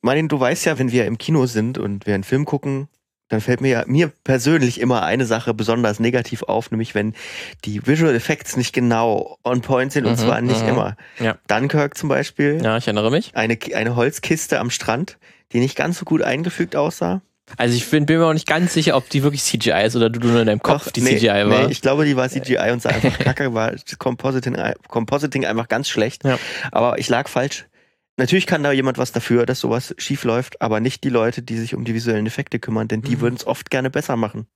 Martin, du weißt ja, wenn wir im Kino sind und wir einen Film gucken, dann fällt mir persönlich immer eine Sache besonders negativ auf, nämlich wenn die Visual Effects nicht genau on point sind und zwar nicht immer. Ja. Dunkirk zum Beispiel. Ja, ich erinnere mich. Eine Holzkiste am Strand, die nicht ganz so gut eingefügt aussah. Also ich bin mir auch nicht ganz sicher, ob die wirklich CGI ist oder du nur in deinem Kopf CGI war. Nee, ich glaube, die war CGI und sah einfach kacke, war Compositing einfach ganz schlecht. Ja. Aber ich lag falsch. Natürlich kann da jemand was dafür, dass sowas schief läuft, aber nicht die Leute, die sich um die visuellen Effekte kümmern, denn die würden es oft gerne besser machen.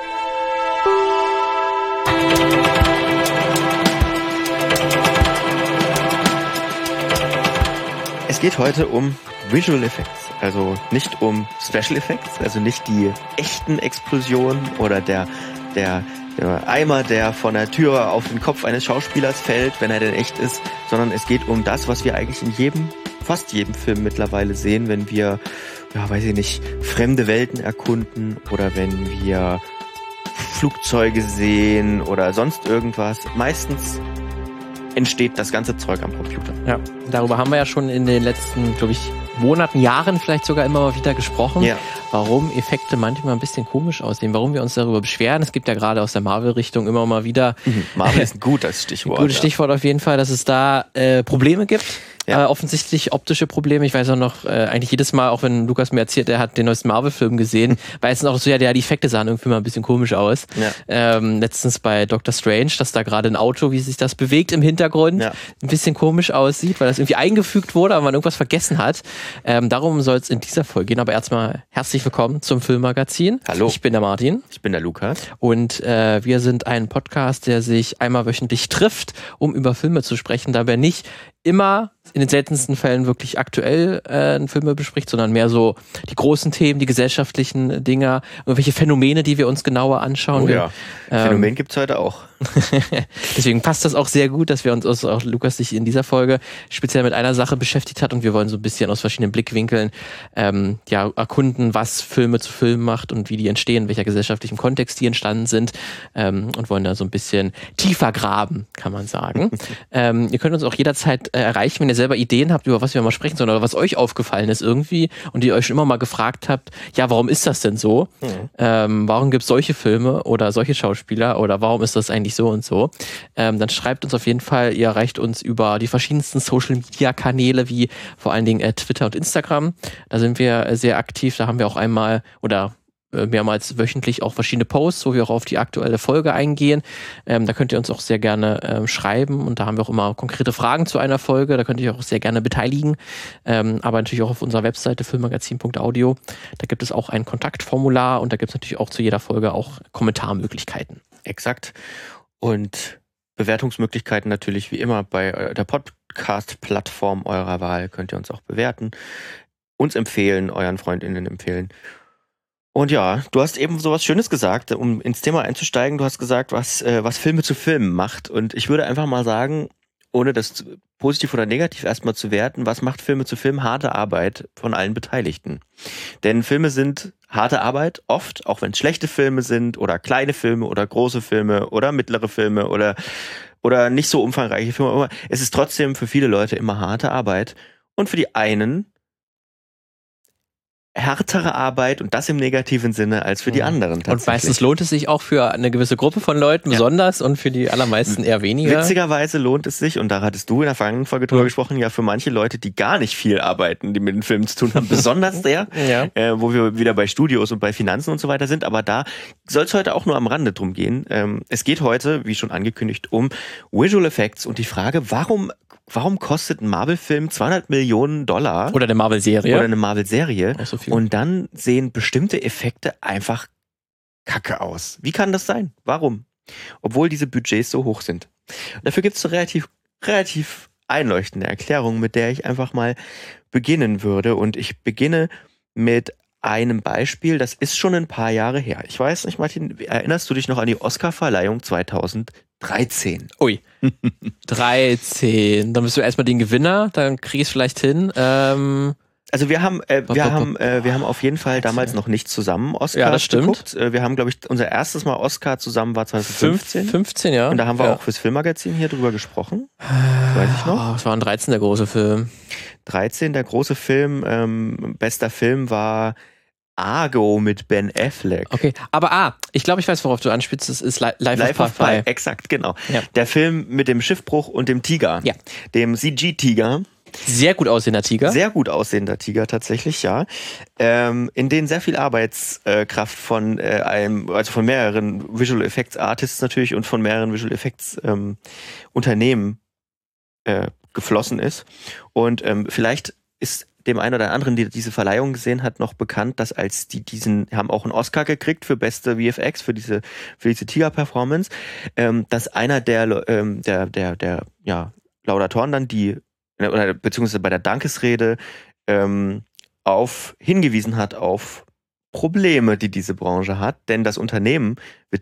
Es geht heute um Visual Effects, also nicht um Special Effects, also nicht die echten Explosionen oder der Eimer, der von der Tür auf den Kopf eines Schauspielers fällt, wenn er denn echt ist, sondern es geht um das, was wir eigentlich in fast jedem Film mittlerweile sehen, wenn wir, fremde Welten erkunden oder wenn wir Flugzeuge sehen oder sonst irgendwas. Meistens entsteht das ganze Zeug am Computer. Ja, darüber haben wir ja schon in den letzten, glaube ich, Monaten, Jahren vielleicht sogar immer mal wieder gesprochen, warum Effekte manchmal ein bisschen komisch aussehen, warum wir uns darüber beschweren. Es gibt ja gerade aus der Marvel-Richtung immer mal wieder... Marvel ist ein gutes Stichwort. Ein gutes Stichwort auf jeden Fall, dass es da Probleme gibt. Ja. Offensichtlich optische Probleme. Ich weiß auch noch, eigentlich jedes Mal, auch wenn Lukas mir erzählt, er hat den neuesten Marvel-Film gesehen, weiß es auch so, die Effekte sahen irgendwie mal ein bisschen komisch aus. Ja. Letztens bei Doctor Strange, dass da gerade ein Auto, wie sich das bewegt im Hintergrund, ein bisschen komisch aussieht, weil das irgendwie eingefügt wurde, aber man irgendwas vergessen hat. Darum soll es in dieser Folge gehen. Aber erstmal herzlich willkommen zum Filmmagazin. Hallo. Ich bin der Martin. Ich bin der Lukas. Und wir sind ein Podcast, der sich einmal wöchentlich trifft, um über Filme zu sprechen, dabei nicht immer in den seltensten Fällen wirklich aktuell Filme bespricht, sondern mehr so die großen Themen, die gesellschaftlichen Dinger, irgendwelche Phänomene, die wir uns genauer anschauen. Oh ja, Phänomen gibt's heute auch. Deswegen passt das auch sehr gut, dass wir uns auch Lukas sich in dieser Folge speziell mit einer Sache beschäftigt hat und wir wollen so ein bisschen aus verschiedenen Blickwinkeln erkunden, was Filme zu Filmen macht und wie die entstehen, in welcher gesellschaftlichen Kontext die entstanden sind und wollen da so ein bisschen tiefer graben, kann man sagen. Ihr könnt uns auch jederzeit erreichen, wenn ihr selber Ideen habt, über was wir mal sprechen sollen oder was euch aufgefallen ist irgendwie und ihr euch schon immer mal gefragt habt, ja, warum ist das denn so? Warum gibt es solche Filme oder solche Schauspieler oder warum ist das eigentlich so und so? Dann schreibt uns auf jeden Fall, ihr erreicht uns über die verschiedensten Social-Media-Kanäle wie vor allen Dingen Twitter und Instagram. Da sind wir sehr aktiv, da haben wir auch einmal oder mehrmals wöchentlich auch verschiedene Posts, wo wir auch auf die aktuelle Folge eingehen. Da könnt ihr uns auch sehr gerne schreiben und da haben wir auch immer konkrete Fragen zu einer Folge, da könnt ihr euch auch sehr gerne beteiligen. Aber natürlich auch auf unserer Webseite filmmagazin.audio. Da gibt es auch ein Kontaktformular und da gibt es natürlich auch zu jeder Folge auch Kommentarmöglichkeiten. Exakt. Und Bewertungsmöglichkeiten natürlich wie immer bei der Podcast-Plattform eurer Wahl. Könnt ihr uns auch bewerten, uns empfehlen, euren FreundInnen empfehlen. Und ja, du hast eben sowas Schönes gesagt, um ins Thema einzusteigen. Du hast gesagt, was Filme zu Filmen macht. Und ich würde einfach mal sagen, ohne das positiv oder negativ erstmal zu werten, was macht Filme zu Filmen? Harte Arbeit von allen Beteiligten. Denn Filme sind harte Arbeit, oft, auch wenn es schlechte Filme sind oder kleine Filme oder große Filme oder mittlere Filme oder nicht so umfangreiche Filme. Aber es ist trotzdem für viele Leute immer harte Arbeit. Und für die einen härtere Arbeit und das im negativen Sinne als für die anderen tatsächlich. Und meistens lohnt es sich auch für eine gewisse Gruppe von Leuten besonders und für die allermeisten eher weniger. Witzigerweise lohnt es sich, und da hattest du in der vergangenen Folge drüber gesprochen, ja für manche Leute, die gar nicht viel arbeiten, die mit den Filmen zu tun haben, besonders der, wo wir wieder bei Studios und bei Finanzen und so weiter sind, aber da soll es heute auch nur am Rande drum gehen. Es geht heute, wie schon angekündigt, um Visual Effects und die Frage, warum kostet ein Marvel-Film $200 Millionen? Oder eine Marvel-Serie. Oder eine Marvel-Serie. So und dann sehen bestimmte Effekte einfach kacke aus. Wie kann das sein? Warum? Obwohl diese Budgets so hoch sind. Und dafür gibt es eine relativ einleuchtende Erklärung, mit der ich einfach mal beginnen würde. Und ich beginne mit einem Beispiel, das ist schon ein paar Jahre her. Ich weiß nicht, Martin, erinnerst du dich noch an die Oscar-Verleihung 2013? Ui, 13. Dann bist du erstmal den Gewinner, dann krieg ich es vielleicht hin. Also wir haben auf jeden Fall damals noch nicht zusammen Oscars geguckt. Wir haben, glaube ich, unser erstes Mal Oscar zusammen war 2015. 15, ja. Und da haben wir auch fürs Filmmagazin hier drüber gesprochen. Das weiß ich noch. Es war ein 13, der große Film. 13, der große Film. Bester Film war Argo mit Ben Affleck. Okay, aber ich glaube, ich weiß, worauf du anspielst. Das ist Life of Pi. Exakt, genau. Ja. Der Film mit dem Schiffbruch und dem Tiger. Ja. Dem CG-Tiger. Sehr gut aussehender Tiger. Sehr gut aussehender Tiger, tatsächlich, ja. In denen sehr viel Arbeitskraft von von mehreren Visual Effects Artists natürlich und von mehreren Visual Effects Unternehmen geflossen ist. Und vielleicht ist dem einen oder anderen, der diese Verleihung gesehen hat, noch bekannt, dass als haben auch einen Oscar gekriegt für beste VFX, für diese Tiger-Performance, dass einer der Laudatoren dann beziehungsweise bei der Dankesrede hingewiesen hat auf Probleme, die diese Branche hat, denn das Unternehmen,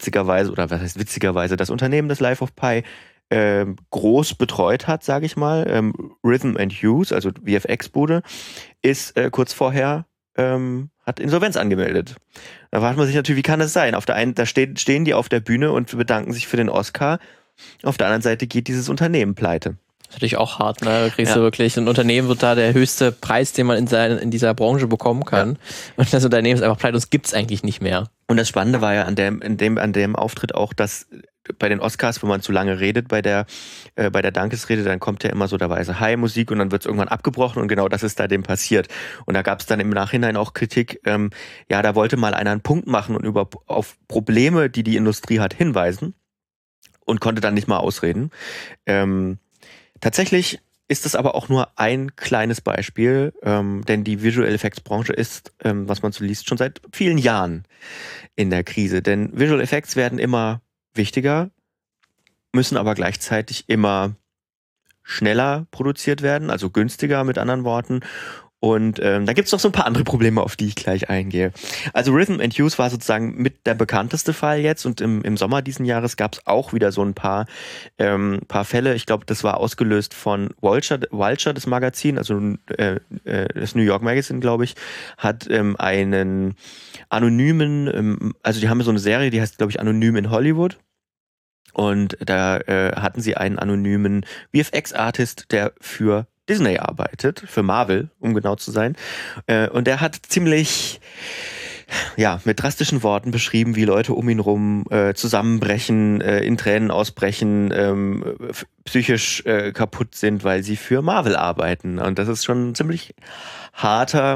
das Unternehmen, das Life of Pi groß betreut hat, sage ich mal, Rhythm and Hues, also VFX-Bude, ist kurz vorher hat Insolvenz angemeldet. Da fragt man sich natürlich, wie kann das sein? Auf der einen, da stehen die auf der Bühne und bedanken sich für den Oscar. Auf der anderen Seite geht dieses Unternehmen pleite. Das ist natürlich auch hart, ne? Da kriegst du wirklich, ein Unternehmen wird da der höchste Preis, den man in dieser Branche bekommen kann. Ja. Und das Unternehmen ist einfach pleite und es gibt's eigentlich nicht mehr. Und das Spannende war ja an dem Auftritt auch, dass bei den Oscars, wenn man zu lange redet bei der Dankesrede, dann kommt ja immer so dabei Hi-Musik und dann wird es irgendwann abgebrochen und genau das ist da dem passiert. Und da gab es dann im Nachhinein auch Kritik, da wollte mal einer einen Punkt machen und auf Probleme, die die Industrie hat, hinweisen und konnte dann nicht mal ausreden. Tatsächlich ist es aber auch nur ein kleines Beispiel, denn die Visual Effects Branche ist, was man so liest, schon seit vielen Jahren in der Krise. Denn Visual Effects werden immer wichtiger, müssen aber gleichzeitig immer schneller produziert werden, also günstiger mit anderen Worten. Und da gibt es noch so ein paar andere Probleme, auf die ich gleich eingehe. Also Rhythm and Hues war sozusagen mit der bekannteste Fall jetzt und im Sommer diesen Jahres gab es auch wieder so ein paar Fälle. Ich glaube, das war ausgelöst von Vulture, das Magazin, also das New York Magazine, glaube ich, hat einen anonymen, also die haben so eine Serie, die heißt, glaube ich, Anonym in Hollywood. Und da hatten sie einen anonymen VFX-Artist, der für Disney arbeitet, für Marvel, um genau zu sein. Und der hat ziemlich, mit drastischen Worten beschrieben, wie Leute um ihn rum zusammenbrechen, in Tränen ausbrechen, psychisch kaputt sind, weil sie für Marvel arbeiten. Und das ist schon ein ziemlich harter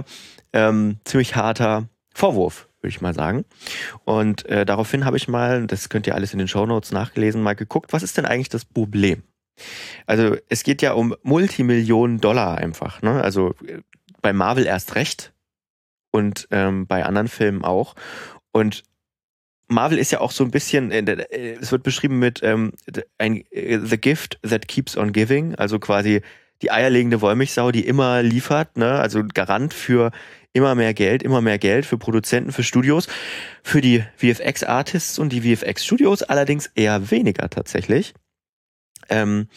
Vorwurf, würde ich mal sagen. Und daraufhin habe ich mal, das könnt ihr alles in den Shownotes nachgelesen, mal geguckt, was ist denn eigentlich das Problem? Also es geht ja um Multimillionen $, einfach, ne? Also bei Marvel erst recht und bei anderen Filmen auch. Und Marvel ist ja auch so ein bisschen, es wird beschrieben mit The Gift that keeps on giving, also quasi die eierlegende Wollmilchsau, die immer liefert, ne? Also Garant für immer mehr Geld für Produzenten, für Studios, für die VFX-Artists und die VFX-Studios allerdings eher weniger tatsächlich. Denn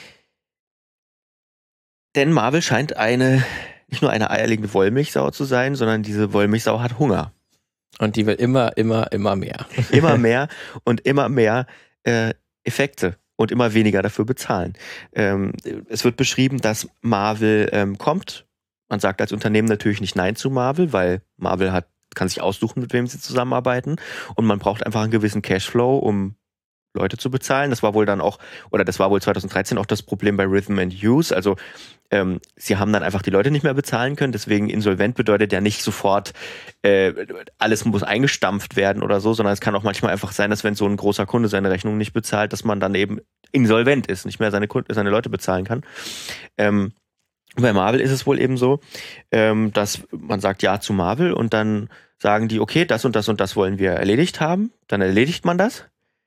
Marvel scheint nicht nur eine eierlegende Wollmilchsau zu sein, sondern diese Wollmilchsau hat Hunger. Und die will immer mehr. Immer mehr und immer mehr Effekte und immer weniger dafür bezahlen. Es wird beschrieben, dass Marvel kommt. Man sagt als Unternehmen natürlich nicht Nein zu Marvel, weil Marvel kann sich aussuchen, mit wem sie zusammenarbeiten. Und man braucht einfach einen gewissen Cashflow, um Leute zu bezahlen. Das war wohl 2013 auch das Problem bei Rhythm and Hues. Also sie haben dann einfach die Leute nicht mehr bezahlen können. Deswegen insolvent bedeutet ja nicht sofort, alles muss eingestampft werden oder so, sondern es kann auch manchmal einfach sein, dass wenn so ein großer Kunde seine Rechnung nicht bezahlt, dass man dann eben insolvent ist, nicht mehr seine Leute bezahlen kann. Bei Marvel ist es wohl eben so, dass man sagt Ja zu Marvel und dann sagen die, okay, das und das und das wollen wir erledigt haben. Dann erledigt man das.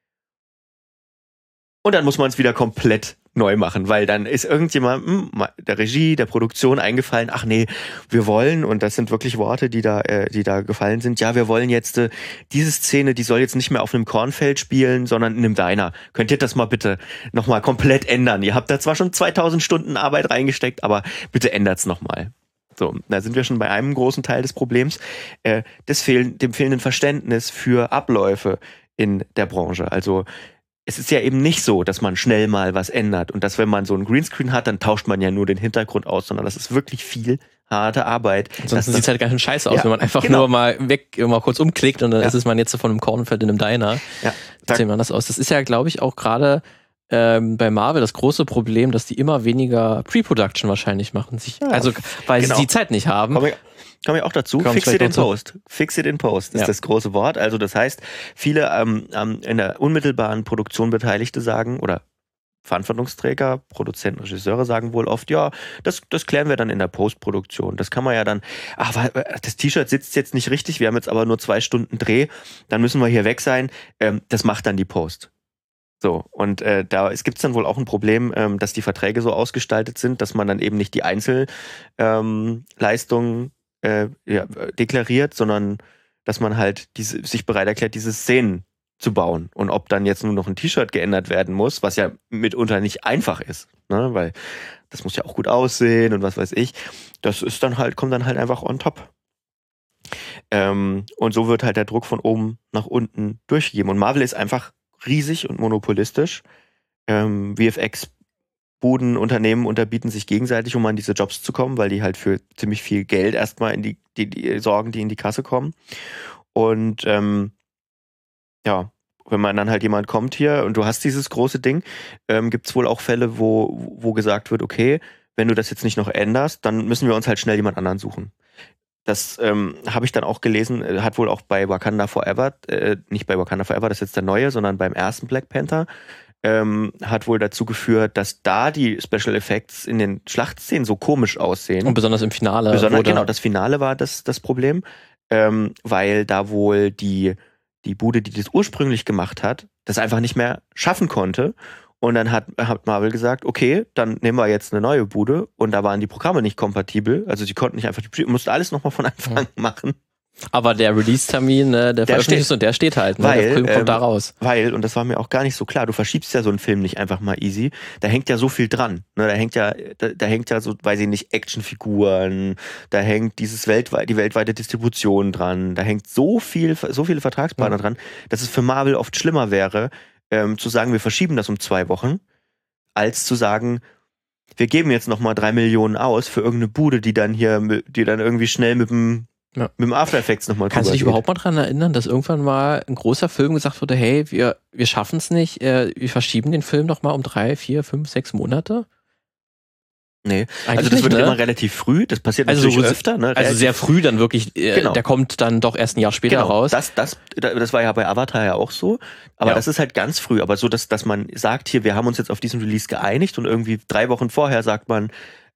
Und dann muss man es wieder komplett neu machen, weil dann ist irgendjemandem, der Regie, der Produktion eingefallen, ach nee, wir wollen, und das sind wirklich Worte, die da gefallen sind, ja, wir wollen jetzt diese Szene, die soll jetzt nicht mehr auf einem Kornfeld spielen, sondern in einem Diner. Könnt ihr das mal bitte nochmal komplett ändern? Ihr habt da zwar schon 2000 Stunden Arbeit reingesteckt, aber bitte ändert's nochmal. So, da sind wir schon bei einem großen Teil des Problems, dem fehlenden Verständnis für Abläufe in der Branche. Also es ist ja eben nicht so, dass man schnell mal was ändert und dass, wenn man so einen Greenscreen hat, dann tauscht man ja nur den Hintergrund aus, sondern das ist wirklich viel harte Arbeit. Sonst sieht es halt ganz schön scheiße aus, wenn man einfach nur mal mal kurz umklickt und dann ist es man jetzt von einem Kornfeld in einem Diner. Ja. Sieht man das aus. Das ist ja, glaube ich, auch gerade bei Marvel das große Problem, dass die immer weniger Pre-Production wahrscheinlich machen. Weil sie die Zeit nicht haben. Kommen wir auch dazu. Fix it in Post. Fix it in Post ist das große Wort. Also das heißt, viele in der unmittelbaren Produktion Beteiligte sagen, oder Verantwortungsträger, Produzenten, Regisseure sagen wohl oft, ja, das klären wir dann in der Postproduktion. Das kann man ja dann, das T-Shirt sitzt jetzt nicht richtig, wir haben jetzt aber nur 2 Stunden Dreh, dann müssen wir hier weg sein. Das macht dann die Post. So, und es gibt dann wohl auch ein Problem, dass die Verträge so ausgestaltet sind, dass man dann eben nicht die Einzelleistungen deklariert, sondern dass man halt sich bereit erklärt, diese Szenen zu bauen. Und ob dann jetzt nur noch ein T-Shirt geändert werden muss, was ja mitunter nicht einfach ist, ne? Weil das muss ja auch gut aussehen und was weiß ich, das ist dann halt, kommt dann halt einfach on top. Und so wird halt der Druck von oben nach unten durchgegeben. Und Marvel ist einfach riesig und monopolistisch. VFX-Buden, Unternehmen unterbieten sich gegenseitig, um an diese Jobs zu kommen, weil die halt für ziemlich viel Geld erstmal in die sorgen, die in die Kasse kommen. Und wenn man dann halt jemand kommt hier und du hast dieses große Ding, gibt es wohl auch Fälle, wo gesagt wird, okay, wenn du das jetzt nicht noch änderst, dann müssen wir uns halt schnell jemand anderen suchen. Das habe ich dann auch gelesen, hat wohl auch bei Wakanda Forever, nicht bei Wakanda Forever, das ist jetzt der neue, sondern beim ersten Black Panther, hat wohl dazu geführt, dass da die Special Effects in den Schlachtszenen so komisch aussehen. Und besonders im Finale. Genau, das Finale war das Problem, weil da wohl die Bude, die das ursprünglich gemacht hat, das einfach nicht mehr schaffen konnte. Und dann hat Marvel gesagt, okay, dann nehmen wir jetzt eine neue Bude. Und da waren die Programme nicht kompatibel. Also sie konnten nicht einfach, mussten alles nochmal von Anfang machen. Aber der Release-Termin, der veröffentlicht ist und der steht halt. Ne? Der Film kommt da raus. Und das war mir auch gar nicht so klar, du verschiebst ja so einen Film nicht einfach mal easy. Da hängt ja so viel dran. Ne? Da hängt ja so, weiß ich nicht, Actionfiguren, da hängt die weltweite Distribution dran, da hängt so viele Vertragspartner dran, dass es für Marvel oft schlimmer wäre, zu sagen, wir verschieben das um 2 Wochen, als zu sagen, wir geben jetzt nochmal 3 Millionen aus für irgendeine Bude, die dann irgendwie schnell mit dem After Effects nochmal. Kannst du dich überhaupt mal daran erinnern, dass irgendwann mal ein großer Film gesagt wurde, hey, wir schaffen es nicht, wir verschieben den Film nochmal um 3, 4, 5, 6 Monate? Nee, also das wird immer relativ früh, das passiert natürlich öfter. Ne? Also sehr früh dann wirklich, der kommt dann doch erst ein Jahr später raus. Das war ja bei Avatar ja auch so, aber das ist halt ganz früh, aber so, dass man sagt, hier, wir haben uns jetzt auf diesen Release geeinigt und irgendwie 3 Wochen vorher sagt man,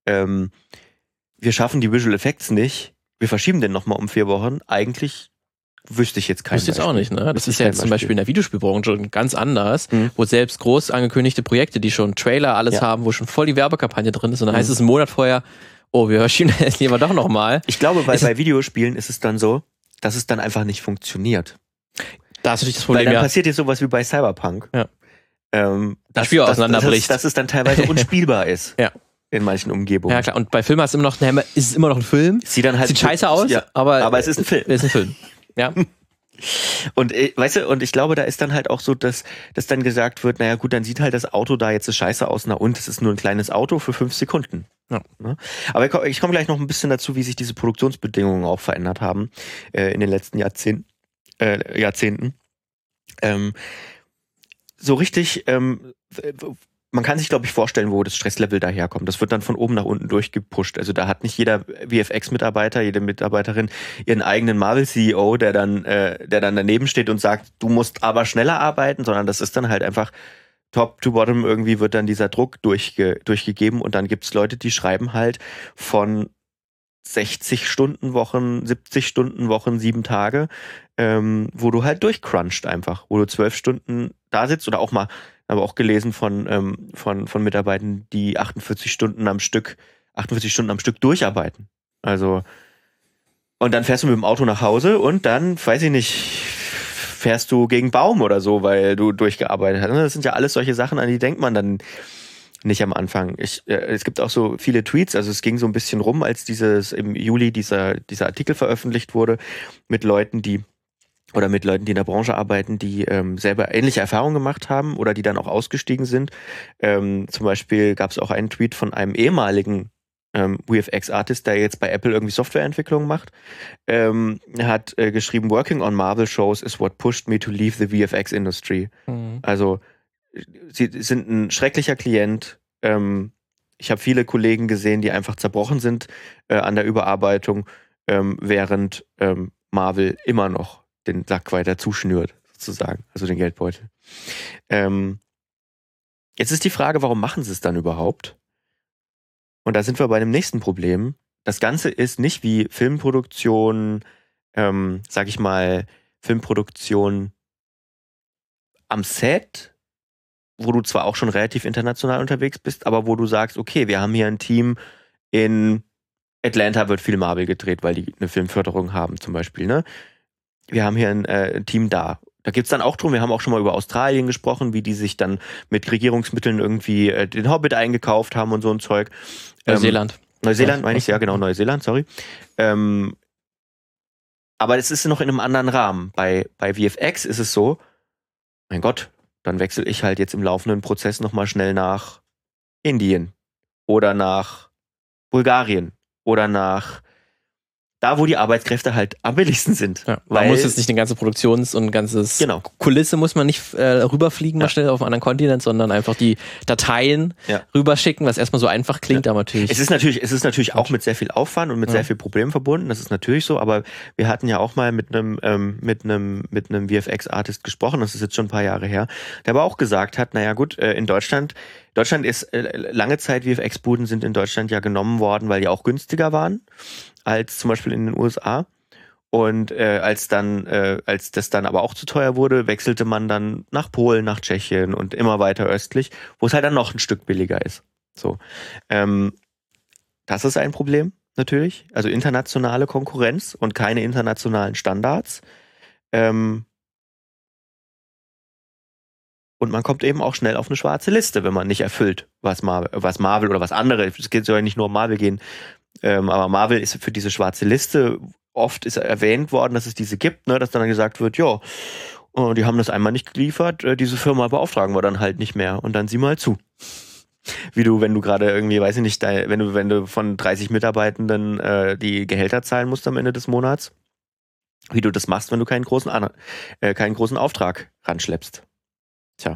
wir schaffen die Visual Effects nicht, wir verschieben den nochmal um 4 Wochen, eigentlich wüsste ich jetzt kein Beispiel. Wüsste jetzt auch nicht, ne? Das ist ja jetzt zum Beispiel in der Videospielbranche ganz anders, wo selbst groß angekündigte Projekte, die schon Trailer alles haben, wo schon voll die Werbekampagne drin ist und dann heißt es einen Monat vorher, oh, wir verschieben das lieber doch nochmal. Ich glaube, weil bei Videospielen ist es dann so, dass es dann einfach nicht funktioniert. Da ist natürlich das Problem, weil dann passiert jetzt sowas wie bei Cyberpunk. Ja. Das Spiel auseinanderbricht. Dass es dann teilweise unspielbar ist. Ja. In manchen Umgebungen. Ja, klar. Und bei Filmen ist es immer noch ein Film. Sieht scheiße aus, aber es ist ein Film. Es ist ein Film. Ja. Und weißt du, und ich glaube, da ist dann halt auch so, dass dann gesagt wird, naja gut, dann sieht halt das Auto da jetzt so scheiße aus, na und, es ist nur ein kleines Auto für 5 Sekunden. Ja. Aber ich komme gleich noch ein bisschen dazu, wie sich diese Produktionsbedingungen auch verändert haben in den letzten Jahrzehnten. So richtig, man kann sich, glaube ich, vorstellen, wo das Stresslevel daherkommt. Das wird dann von oben nach unten durchgepusht. Also da hat nicht jeder VFX-Mitarbeiter, jede Mitarbeiterin ihren eigenen Marvel-CEO, der dann daneben steht und sagt, du musst aber schneller arbeiten, sondern das ist dann halt einfach top to bottom, irgendwie wird dann dieser Druck durchgegeben und dann gibt's Leute, die schreiben halt von 60-Stunden-Wochen, 70-Stunden-Wochen, 7 Tage, wo du halt durchcruncht einfach, wo du 12 Stunden da sitzt oder auch mal, aber auch gelesen von Mitarbeitern, die 48 Stunden am Stück durcharbeiten. Also, und dann fährst du mit dem Auto nach Hause und dann, weiß ich nicht, fährst du gegen Baum oder so, weil du durchgearbeitet hast. Das sind ja alles solche Sachen, an die denkt man dann Nicht am Anfang. Es gibt auch so viele Tweets, also es ging so ein bisschen rum, als im Juli dieser Artikel veröffentlicht wurde, mit Leuten, die in der Branche arbeiten, die selber ähnliche Erfahrungen gemacht haben oder die dann auch ausgestiegen sind. Zum Beispiel gab es auch einen Tweet von einem ehemaligen VFX-Artist, der jetzt bei Apple irgendwie Softwareentwicklung macht. Hat geschrieben, "Working on Marvel shows is what pushed me to leave the VFX industry." Also sie sind ein schrecklicher Klient. Ich habe viele Kollegen gesehen, die einfach zerbrochen sind an der Überarbeitung, während Marvel immer noch den Sack weiter zuschnürt, sozusagen, also den Geldbeutel. Jetzt ist die Frage, warum machen sie es dann überhaupt? Und da sind wir bei dem nächsten Problem. Das Ganze ist nicht wie Filmproduktion, sag ich mal, Filmproduktion am Set, wo du zwar auch schon relativ international unterwegs bist, aber wo du sagst, okay, wir haben hier ein Team in Atlanta, wird viel Marvel gedreht, weil die eine Filmförderung haben zum Beispiel, ne? Wir haben hier ein Team da. Da geht's dann auch drum, wir haben auch schon mal über Australien gesprochen, wie die sich dann mit Regierungsmitteln irgendwie den Hobbit eingekauft haben und so ein Zeug. Neuseeland. Neuseeland meine ich, ja genau, Neuseeland, sorry. Aber es ist noch in einem anderen Rahmen. Bei VFX ist es so, mein Gott, dann wechsle ich halt jetzt im laufenden Prozess nochmal schnell nach Indien oder nach Bulgarien oder nach da, wo die Arbeitskräfte halt am billigsten sind. Ja, man muss jetzt nicht eine ganze Produktions- und ganzes Kulisse muss man nicht rüberfliegen mal schnell auf einen anderen Kontinent, sondern einfach die Dateien rüberschicken, was erstmal so einfach klingt, aber natürlich... Es ist natürlich auch mit sehr viel Aufwand und mit sehr viel Problemen verbunden, das ist natürlich so, aber wir hatten ja auch mal mit einem VFX-Artist gesprochen, das ist jetzt schon ein paar Jahre her, der aber auch gesagt hat, naja gut, in Deutschland ist lange Zeit, VFX-Buden sind in Deutschland ja genommen worden, weil die auch günstiger waren als zum Beispiel in den USA. Und als das dann aber auch zu teuer wurde, wechselte man dann nach Polen, nach Tschechien und immer weiter östlich, wo es halt dann noch ein Stück billiger ist. So, das ist ein Problem natürlich. Also internationale Konkurrenz und keine internationalen Standards. Und man kommt eben auch schnell auf eine schwarze Liste, wenn man nicht erfüllt, was Marvel oder was andere, es soll ja nicht nur um Marvel gehen, aber Marvel ist für diese schwarze Liste, oft ist erwähnt worden, dass es diese gibt, ne, dass dann gesagt wird, ja, die haben das einmal nicht geliefert, diese Firma beauftragen wir dann halt nicht mehr und dann sieh mal zu. Wie du, wenn du gerade irgendwie, weiß ich nicht, wenn du von 30 Mitarbeitenden die Gehälter zahlen musst am Ende des Monats, wie du das machst, wenn du keinen großen Auftrag ranschleppst. Tja.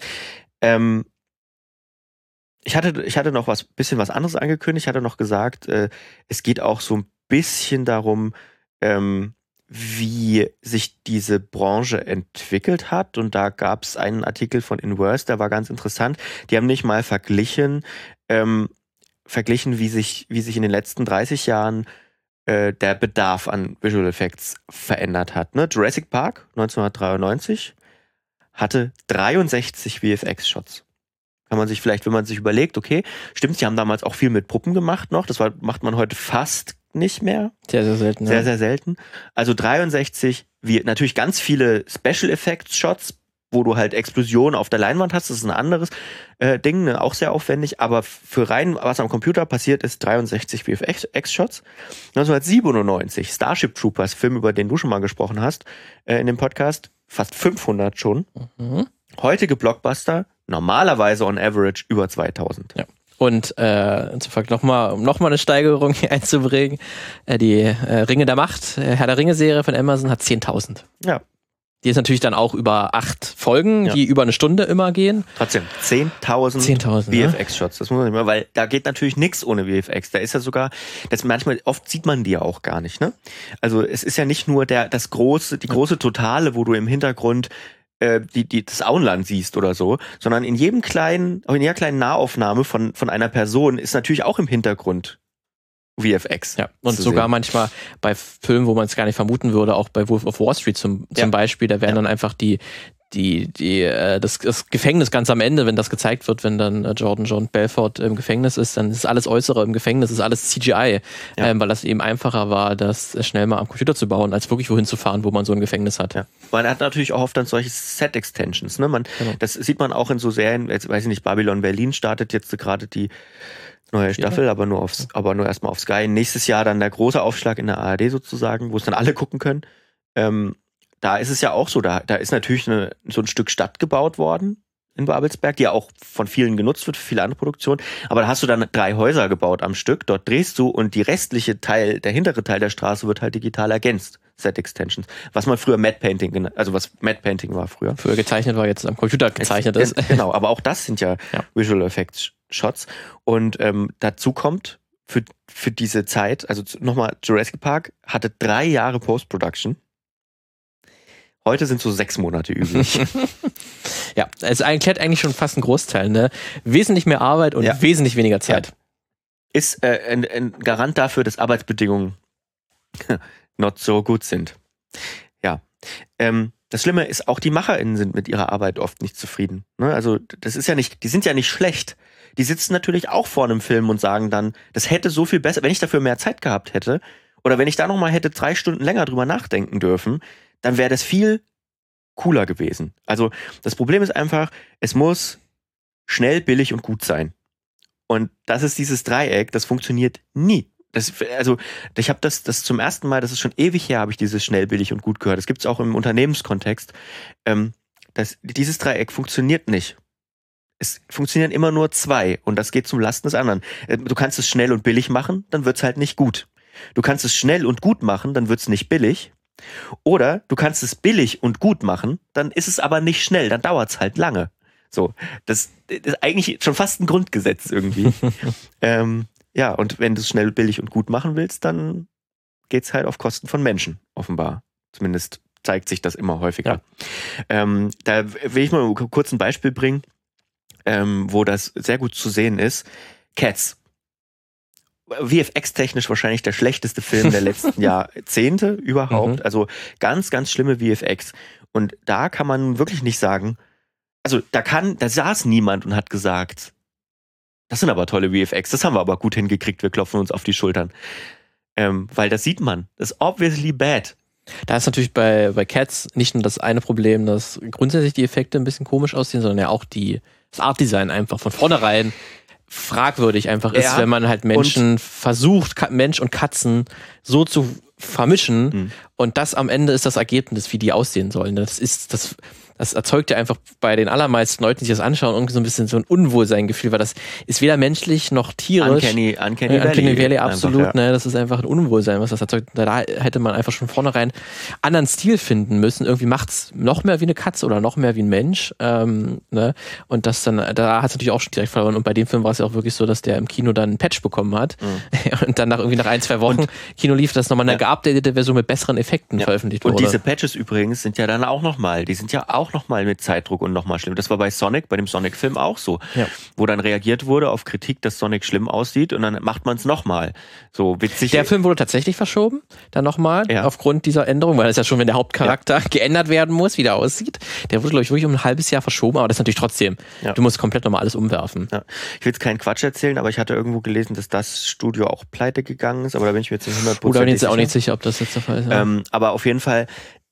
Ich hatte noch bisschen was anderes angekündigt. Ich hatte noch gesagt, es geht auch so ein bisschen darum, wie sich diese Branche entwickelt hat. Und da gab es einen Artikel von Inverse, der war ganz interessant. Die haben nicht mal verglichen, wie sich in den letzten 30 Jahren der Bedarf an Visual Effects verändert hat. Ne? Jurassic Park 1993 hatte 63 VFX-Shots. Kann man sich vielleicht, wenn man sich überlegt, okay, stimmt, die haben damals auch viel mit Puppen gemacht noch, macht man heute fast nicht mehr. Sehr, sehr selten. Sehr, sehr selten. Also 63, natürlich ganz viele Special Effects Shots, wo du halt Explosionen auf der Leinwand hast, das ist ein anderes Ding, ne, auch sehr aufwendig, aber für rein, was am Computer passiert ist, 63 VFX-Shots. 1997, Starship Troopers, Film, über den du schon mal gesprochen hast, in dem Podcast, fast 500 schon. Mhm. Heutige Blockbuster, normalerweise on average über 2000. Ja. Und um nochmal eine Steigerung hier einzubringen, die Ringe der Macht, Herr der Ringe-Serie von Amazon hat 10.000. Ja. Die ist natürlich dann auch über 8 Folgen, die über eine Stunde immer gehen. Trotzdem, 10.000 VFX-Shots, das muss man nicht mehr, weil da geht natürlich nichts ohne VFX. Da ist ja sogar, oft sieht man die ja auch gar nicht, ne? Also es ist ja nicht nur die große Totale, wo du im Hintergrund das Auenland siehst oder so, sondern in jeder kleinen Nahaufnahme von einer Person ist natürlich auch im Hintergrund VFX. Ja, und sogar manchmal bei Filmen, wo man es gar nicht vermuten würde, auch bei Wolf of Wall Street zum Beispiel, da werden dann einfach die das Gefängnis ganz am Ende, wenn das gezeigt wird, wenn dann Jordan John Belfort im Gefängnis ist, dann ist alles Äußere im Gefängnis, ist alles CGI, weil das eben einfacher war, das schnell mal am Computer zu bauen, als wirklich wohin zu fahren, wo man so ein Gefängnis hat. Ja. Man hat natürlich auch oft dann solche Set-Extensions. Ne? Das sieht man auch in so Serien, jetzt weiß ich nicht, Babylon Berlin startet jetzt gerade die neue Staffel, aber nur erstmal auf Sky. Nächstes Jahr dann der große Aufschlag in der ARD sozusagen, wo es dann alle gucken können. Da ist es ja auch so, da ist natürlich so ein Stück Stadt gebaut worden in Babelsberg, die ja auch von vielen genutzt wird für viele andere Produktionen. Aber da hast du dann 3 Häuser gebaut am Stück, dort drehst du und die restliche Teil, der hintere Teil der Straße wird halt digital ergänzt. Set Extensions. Was man früher Matte Painting, also was Matte Painting war früher. Früher gezeichnet war, jetzt am Computer gezeichnet ist. Genau, aber auch das sind ja Visual Effects Shots. Und dazu kommt für diese Zeit, also nochmal, Jurassic Park hatte 3 Jahre Post-Production. Heute sind so 6 Monate üblich. Ja, es erklärt eigentlich schon fast einen Großteil, ne? Wesentlich mehr Arbeit und wesentlich weniger Zeit. Ja. Ist ein Garant dafür, dass Arbeitsbedingungen not so gut sind. Ja. Das Schlimme ist, auch die MacherInnen sind mit ihrer Arbeit oft nicht zufrieden. Ne? Also, das ist ja nicht, die sind ja nicht schlecht. Die sitzen natürlich auch vor einem Film und sagen dann, das hätte so viel besser, wenn ich dafür mehr Zeit gehabt hätte, oder wenn ich da nochmal hätte 3 Stunden länger drüber nachdenken dürfen, dann wäre das viel cooler gewesen. Also, das Problem ist einfach, es muss schnell, billig und gut sein. Und das ist dieses Dreieck, das funktioniert nie. Ich habe das zum ersten Mal, das ist schon ewig her, habe ich dieses schnell, billig und gut gehört. Das gibt es auch im Unternehmenskontext. Dieses Dreieck funktioniert nicht. Es funktionieren immer nur 2 und das geht zum Lasten des anderen. Du kannst es schnell und billig machen, dann wird's halt nicht gut. Du kannst es schnell und gut machen, dann wird's nicht billig. Oder du kannst es billig und gut machen, dann ist es aber nicht schnell, dann dauert's halt lange. So, das ist eigentlich schon fast ein Grundgesetz irgendwie. Ja, und wenn du es schnell, billig und gut machen willst, dann geht's halt auf Kosten von Menschen, offenbar. Zumindest zeigt sich das immer häufiger. Ja. Da will ich mal kurz ein Beispiel bringen, wo das sehr gut zu sehen ist. Cats. VFX-technisch wahrscheinlich der schlechteste Film der letzten Jahrzehnte überhaupt. Also ganz, ganz schlimme VFX. Und da kann man wirklich nicht sagen, also da saß niemand und hat gesagt, das sind aber tolle VFX, das haben wir aber gut hingekriegt, wir klopfen uns auf die Schultern. Weil das sieht man. Das ist obviously bad. Da ist natürlich bei Cats nicht nur das eine Problem, dass grundsätzlich die Effekte ein bisschen komisch aussehen, sondern ja auch das Artdesign einfach von vornherein fragwürdig einfach ist, wenn man halt Menschen versucht, Mensch und Katzen so zu vermischen und das am Ende ist das Ergebnis, wie die aussehen sollen. Das erzeugt ja einfach bei den allermeisten Leuten, die sich das anschauen, irgendwie so ein bisschen so ein Unwohlseingefühl, weil das ist weder menschlich noch tierisch. Uncanny Valley, absolut, einfach, ne, das ist einfach ein Unwohlsein, was das erzeugt. Da hätte man einfach schon vornherein anderen Stil finden müssen. Irgendwie macht's noch mehr wie eine Katze oder noch mehr wie ein Mensch, ne, und das dann, da hat es natürlich auch schon direkt verloren. Und bei dem Film war es ja auch wirklich so, dass der im Kino dann einen Patch bekommen hat und dann nach 1-2 Wochen Kino lief, das nochmal eine geupdatete Version mit besseren Effekten veröffentlicht wurde. Und diese Patches übrigens sind ja dann auch nochmal, nochmal mit Zeitdruck und nochmal schlimm. Das war bei dem Sonic-Film auch so. Ja. Wo dann reagiert wurde auf Kritik, dass Sonic schlimm aussieht und dann macht man es nochmal. So witzig. Der Film wurde tatsächlich verschoben, dann nochmal, aufgrund dieser Änderung, weil es ja schon, wenn der Hauptcharakter geändert werden muss, wie der aussieht. Der wurde, glaube ich, wirklich um ein halbes Jahr verschoben, aber das ist natürlich trotzdem, du musst komplett nochmal alles umwerfen. Ja. Ich will jetzt keinen Quatsch erzählen, aber ich hatte irgendwo gelesen, dass das Studio auch pleite gegangen ist, aber da bin ich mir jetzt nicht 100% sicher. Da bin ich jetzt auch nicht sicher, ob das jetzt der Fall ist. Ja. Aber auf jeden Fall,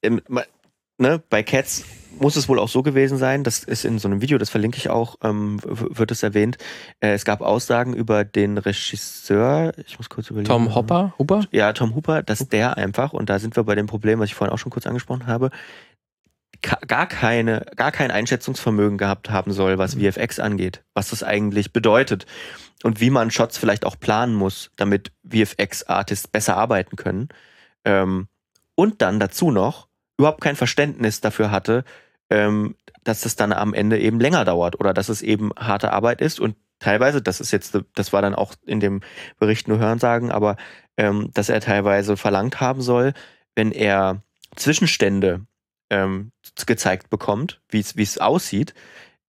bei Cats muss es wohl auch so gewesen sein, das ist in so einem Video, das verlinke ich auch, wird es erwähnt, es gab Aussagen über den Regisseur, ich muss kurz überlegen. Tom Hooper? Ja, Tom Hooper, dass der einfach, und da sind wir bei dem Problem, was ich vorhin auch schon kurz angesprochen habe, gar kein Einschätzungsvermögen gehabt haben soll, was VFX angeht, was das eigentlich bedeutet und wie man Shots vielleicht auch planen muss, damit VFX-Artists besser arbeiten können. Und dann dazu noch überhaupt kein Verständnis dafür hatte, dass es dann am Ende eben länger dauert oder dass es eben harte Arbeit ist und teilweise, das war dann auch in dem Bericht nur Hörensagen, aber dass er teilweise verlangt haben soll, wenn er Zwischenstände gezeigt bekommt, wie es aussieht,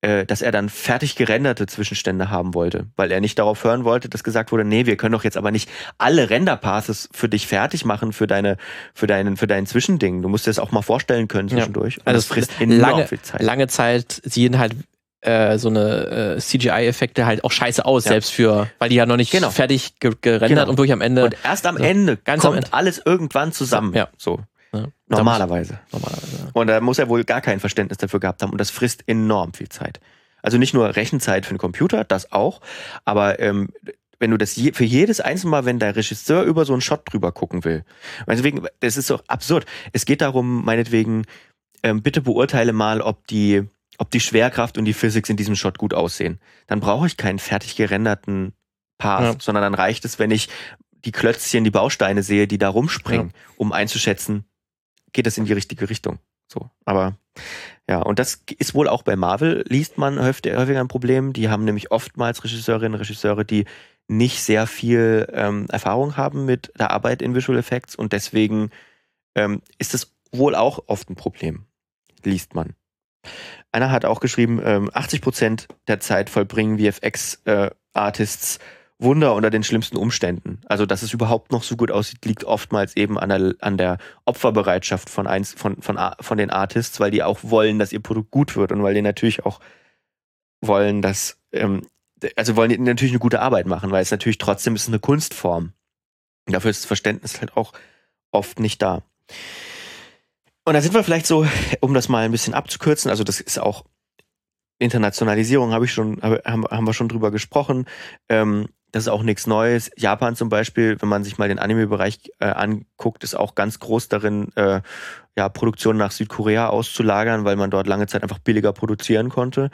dass er dann fertig gerenderte Zwischenstände haben wollte, weil er nicht darauf hören wollte, dass gesagt wurde, nee, wir können doch jetzt aber nicht alle Render-Passes für dich fertig machen für dein Zwischending. Du musst dir das auch mal vorstellen können zwischendurch. Also es frisst enorm viel Zeit. Lange Zeit sehen halt so eine CGI-Effekte halt auch scheiße aus, selbst weil die ja noch nicht fertig gerendert und wirklich am Ende. Und erst am Ende kommt alles irgendwann zusammen. Ja. So. Ja. Normalerweise. Und da muss er wohl gar kein Verständnis dafür gehabt haben. Und das frisst enorm viel Zeit. Also nicht nur Rechenzeit für den Computer, das auch, aber wenn du das für jedes einzelne Mal, wenn der Regisseur über so einen Shot drüber gucken will, deswegen, das ist doch absurd. Es geht darum, meinetwegen, bitte beurteile mal, ob die Schwerkraft und die Physics in diesem Shot gut aussehen. Dann brauche ich keinen fertig gerenderten Path, sondern dann reicht es, wenn ich die Klötzchen, die Bausteine sehe, die da rumspringen, um einzuschätzen, geht das in die richtige Richtung. So, aber ja, und das ist wohl auch bei Marvel, liest man häufiger ein Problem. Die haben nämlich oftmals Regisseurinnen und Regisseure, die nicht sehr viel Erfahrung haben mit der Arbeit in Visual Effects und deswegen ist das wohl auch oft ein Problem, liest man. Einer hat auch geschrieben, 80% der Zeit vollbringen VFX-Artists Wunder unter den schlimmsten Umständen. Also, dass es überhaupt noch so gut aussieht, liegt oftmals eben an der Opferbereitschaft von den Artists, weil die auch wollen, dass ihr Produkt gut wird und weil die natürlich auch wollen, dass wollen die natürlich eine gute Arbeit machen, weil es natürlich trotzdem ist eine Kunstform. Und dafür ist das Verständnis halt auch oft nicht da. Und da sind wir vielleicht so, um das mal ein bisschen abzukürzen, also das ist auch Internationalisierung, haben wir schon drüber gesprochen. Das ist auch nichts Neues. Japan zum Beispiel, wenn man sich mal den Anime-Bereich anguckt, ist auch ganz groß darin, Produktion nach Südkorea auszulagern, weil man dort lange Zeit einfach billiger produzieren konnte.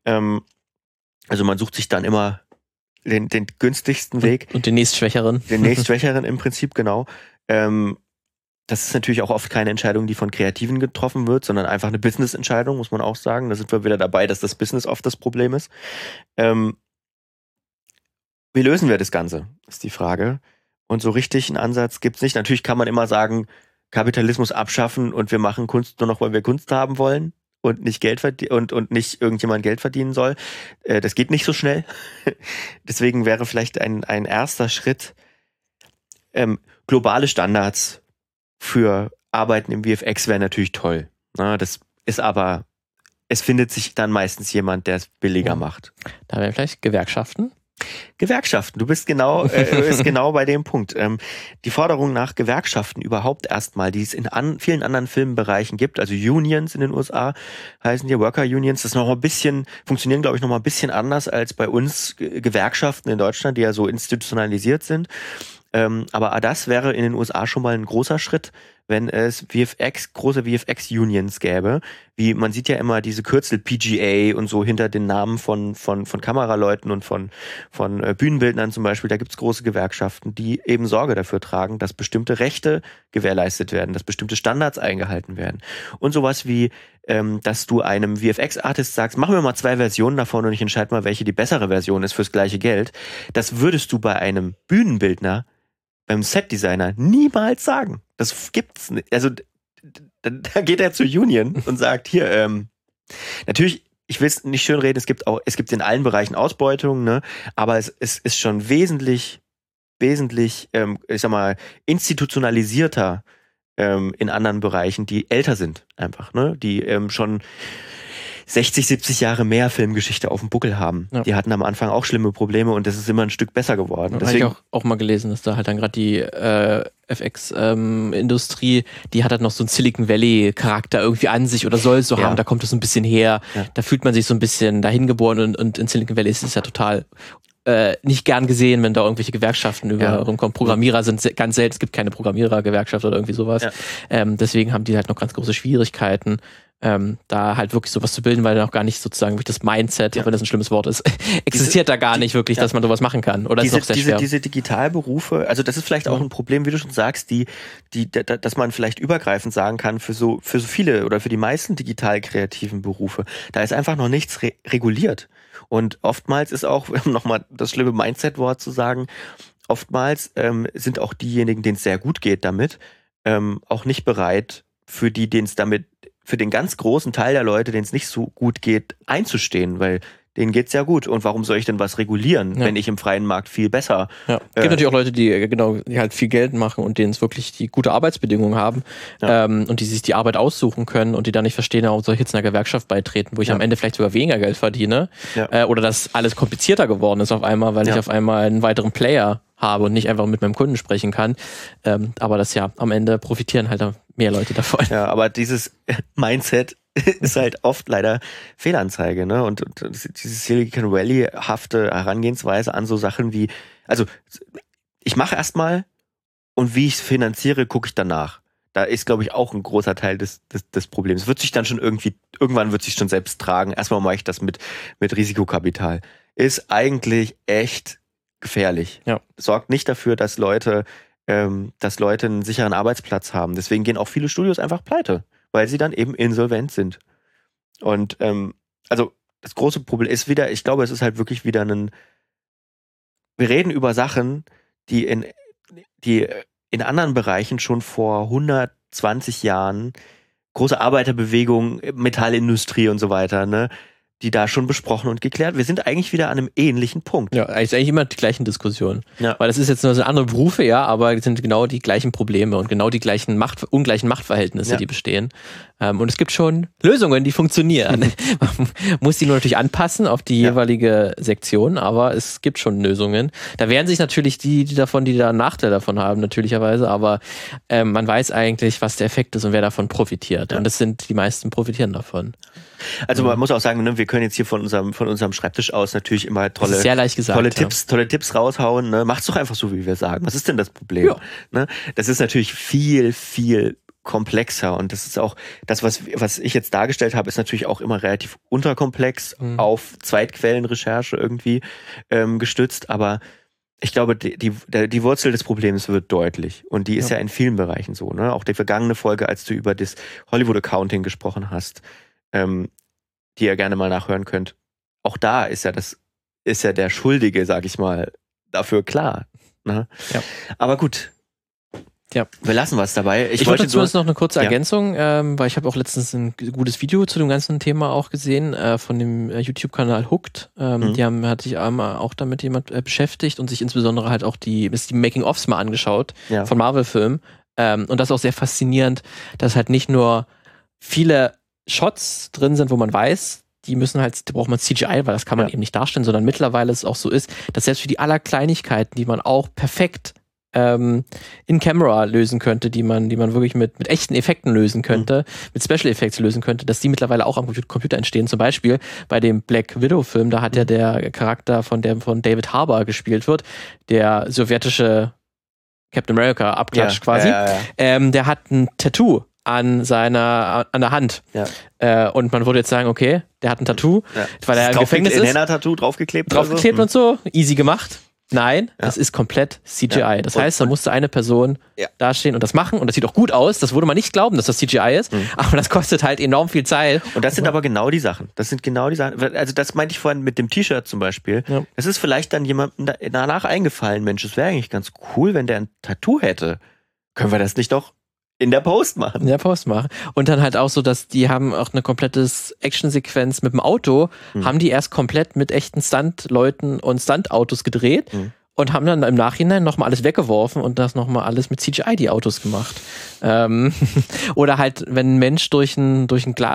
Also man sucht sich dann immer den günstigsten Weg. Und den nächstschwächeren. Den nächstschwächeren im Prinzip, genau. Das ist natürlich auch oft keine Entscheidung, die von Kreativen getroffen wird, sondern einfach eine Business-Entscheidung, muss man auch sagen. Da sind wir wieder dabei, dass das Business oft das Problem ist. Wie lösen wir das Ganze, ist die Frage. Und so richtig einen Ansatz gibt's nicht. Natürlich kann man immer sagen, Kapitalismus abschaffen und wir machen Kunst nur noch, weil wir Kunst haben wollen und nicht Geld und nicht irgendjemand Geld verdienen soll. Das geht nicht so schnell. Deswegen wäre vielleicht ein erster Schritt, globale Standards für Arbeiten im VFX wäre natürlich toll. Na, das ist aber, es findet sich dann meistens jemand, der es billiger macht. Da wären vielleicht Gewerkschaften. Gewerkschaften, du bist genau bei dem Punkt. Die Forderung nach Gewerkschaften überhaupt erstmal, die es in vielen anderen Filmbereichen gibt, also Unions in den USA heißen die Worker Unions, das noch ein bisschen, funktionieren glaube ich noch mal ein bisschen anders als bei uns Gewerkschaften in Deutschland, die ja so institutionalisiert sind. Aber das wäre in den USA schon mal ein großer Schritt, wenn es große VFX-Unions gäbe. Wie man sieht ja immer diese Kürzel PGA und so hinter den Namen von Kameraleuten und von Bühnenbildnern zum Beispiel. Da gibt's große Gewerkschaften, die eben Sorge dafür tragen, dass bestimmte Rechte gewährleistet werden, dass bestimmte Standards eingehalten werden. Und sowas wie, dass du einem VFX-Artist sagst, mach mir mal 2 Versionen davon und ich entscheide mal, welche die bessere Version ist fürs gleiche Geld. Das würdest du bei einem Bühnenbildner, beim Setdesigner niemals sagen. Das gibt's nicht. Also da geht er zur Union und sagt, hier, natürlich, ich will es nicht schönreden, es gibt in allen Bereichen Ausbeutung, ne? Aber es ist schon wesentlich, ich sag mal, institutionalisierter in anderen Bereichen, die älter sind einfach, ne? Die schon 60, 70 Jahre mehr Filmgeschichte auf dem Buckel haben. Ja. Die hatten am Anfang auch schlimme Probleme und das ist immer ein Stück besser geworden. Deswegen habe ich auch mal gelesen, dass da halt dann gerade die FX-Industrie, die hat halt noch so einen Silicon Valley-Charakter irgendwie an sich oder soll es so haben, da kommt es so ein bisschen her, da fühlt man sich so ein bisschen dahin geboren und in Silicon Valley ist es ja total nicht gern gesehen, wenn da irgendwelche Gewerkschaften rumkommen. Programmierer sind ganz selten, es gibt keine Programmierer-Gewerkschaft oder irgendwie sowas. Ja. Deswegen haben die halt noch ganz große Schwierigkeiten, da halt wirklich sowas zu bilden, weil da noch gar nicht sozusagen wirklich das Mindset, auch wenn das ein schlimmes Wort ist, existiert da gar nicht wirklich, dass man sowas machen kann. Oder ist noch sehr schwer. Diese Digitalberufe, also das ist vielleicht auch ein Problem, wie du schon sagst, dass man vielleicht übergreifend sagen kann, für so viele oder für die meisten digital kreativen Berufe, da ist einfach noch nichts reguliert. Und oftmals ist auch, um nochmal das schlimme Mindset-Wort zu sagen, oftmals sind auch diejenigen, denen es sehr gut geht damit, auch nicht bereit, für die, denen es damit für den ganz großen Teil der Leute, denen es nicht so gut geht, einzustehen, weil denen geht's ja gut. Und warum soll ich denn was regulieren, wenn ich im freien Markt viel besser... Ja. Es gibt natürlich auch Leute, die halt viel Geld machen und denen es wirklich die gute Arbeitsbedingungen haben und die sich die Arbeit aussuchen können und die dann nicht verstehen, warum soll ich jetzt einer Gewerkschaft beitreten, wo ich am Ende vielleicht sogar weniger Geld verdiene oder dass alles komplizierter geworden ist auf einmal, weil ich auf einmal einen weiteren Player habe und nicht einfach mit meinem Kunden sprechen kann. Aber das am Ende profitieren halt mehr Leute davon. Ja, aber dieses Mindset ist halt oft leider Fehlanzeige, ne? Und diese Silicon Valley-hafte Herangehensweise an so Sachen wie, also ich mache erstmal und wie ich es finanziere, gucke ich danach. Da ist, glaube ich, auch ein großer Teil des Problems. Wird sich dann schon irgendwann wird sich schon selbst tragen. Erstmal mache ich das mit Risikokapital. Ist eigentlich echt gefährlich. Ja. Sorgt nicht dafür, dass Leute einen sicheren Arbeitsplatz haben. Deswegen gehen auch viele Studios einfach pleite, weil sie dann eben insolvent sind. Und also das große Problem ist wieder, ich glaube, es ist halt wirklich wieder wir reden über Sachen, die in anderen Bereichen schon vor 120 Jahren, große Arbeiterbewegung, Metallindustrie und so weiter, ne, die da schon besprochen und geklärt. Wir sind eigentlich wieder an einem ähnlichen Punkt. Ja, ist eigentlich immer die gleichen Diskussionen. Ja. Weil das ist jetzt nur so andere Berufe, aber es sind genau die gleichen Probleme und genau die gleichen ungleichen Machtverhältnisse, die bestehen. Und es gibt schon Lösungen, die funktionieren. Man muss die nur natürlich anpassen auf die jeweilige Sektion, aber es gibt schon Lösungen. Da wehren sich natürlich die da einen Nachteil davon haben, natürlicherweise, aber man weiß eigentlich, was der Effekt ist und wer davon profitiert. Ja. Und die meisten profitieren davon. Also man muss auch sagen, ne, wir können jetzt hier von unserem Schreibtisch aus natürlich immer tolle Tipps raushauen. Ne? Macht's doch einfach so, wie wir sagen. Was ist denn das Problem? Ja. Ne? Das ist natürlich viel, viel komplexer und das ist auch das, was ich jetzt dargestellt habe, ist natürlich auch immer relativ unterkomplex auf Zweitquellenrecherche irgendwie gestützt, aber ich glaube, die Wurzel des Problems wird deutlich und die ist ja in vielen Bereichen so. Ne? Auch die vergangene Folge, als du über das Hollywood Accounting gesprochen hast, die ihr gerne mal nachhören könnt. Auch da ist ja der Schuldige, sag ich mal, dafür klar. Ne? Ja. Aber gut. Ja. Wir lassen was dabei. Ich wollte zumindest noch eine kurze Ergänzung, weil ich habe auch letztens ein gutes Video zu dem ganzen Thema auch gesehen, von dem YouTube-Kanal Hooked. Hat sich auch damit jemand beschäftigt und sich insbesondere halt auch die Making-ofs mal angeschaut von Marvel-Filmen. Und das ist auch sehr faszinierend, dass halt nicht nur viele Shots drin sind, wo man weiß, da braucht man CGI, weil das kann man eben nicht darstellen, sondern mittlerweile es auch so ist, dass selbst für die Allerkleinigkeiten, die man auch perfekt in Camera lösen könnte, die man wirklich mit echten Effekten lösen könnte, mit Special Effects lösen könnte, dass die mittlerweile auch am Computer entstehen. Zum Beispiel bei dem Black Widow-Film, da hat ja der Charakter von David Harbour gespielt wird, der sowjetische Captain America Abklatsch quasi. Der hat ein Tattoo an der Hand. Ja. Und man würde jetzt sagen, okay, der hat ein Tattoo, weil er im Gefängnis ist. Ein Henna-Tattoo draufgeklebt und so. Easy gemacht. Nein, das ist komplett CGI. Das heißt, da musste eine Person dastehen und das machen und das sieht auch gut aus. Das würde man nicht glauben, dass das CGI ist, aber das kostet halt enorm viel Zeit. Und das sind aber genau die Sachen. Also das meinte ich vorhin mit dem T-Shirt zum Beispiel. Ja. Das ist vielleicht dann jemandem danach eingefallen, Mensch, es wäre eigentlich ganz cool, wenn der ein Tattoo hätte. Können wir das nicht doch in der Post machen? Und dann halt auch so, dass die haben auch eine komplette Actionsequenz mit dem Auto, haben die erst komplett mit echten Stuntleuten und Stuntautos gedreht und haben dann im Nachhinein nochmal alles weggeworfen und das nochmal alles mit CGI die Autos gemacht. Oder halt, wenn ein Mensch durch ein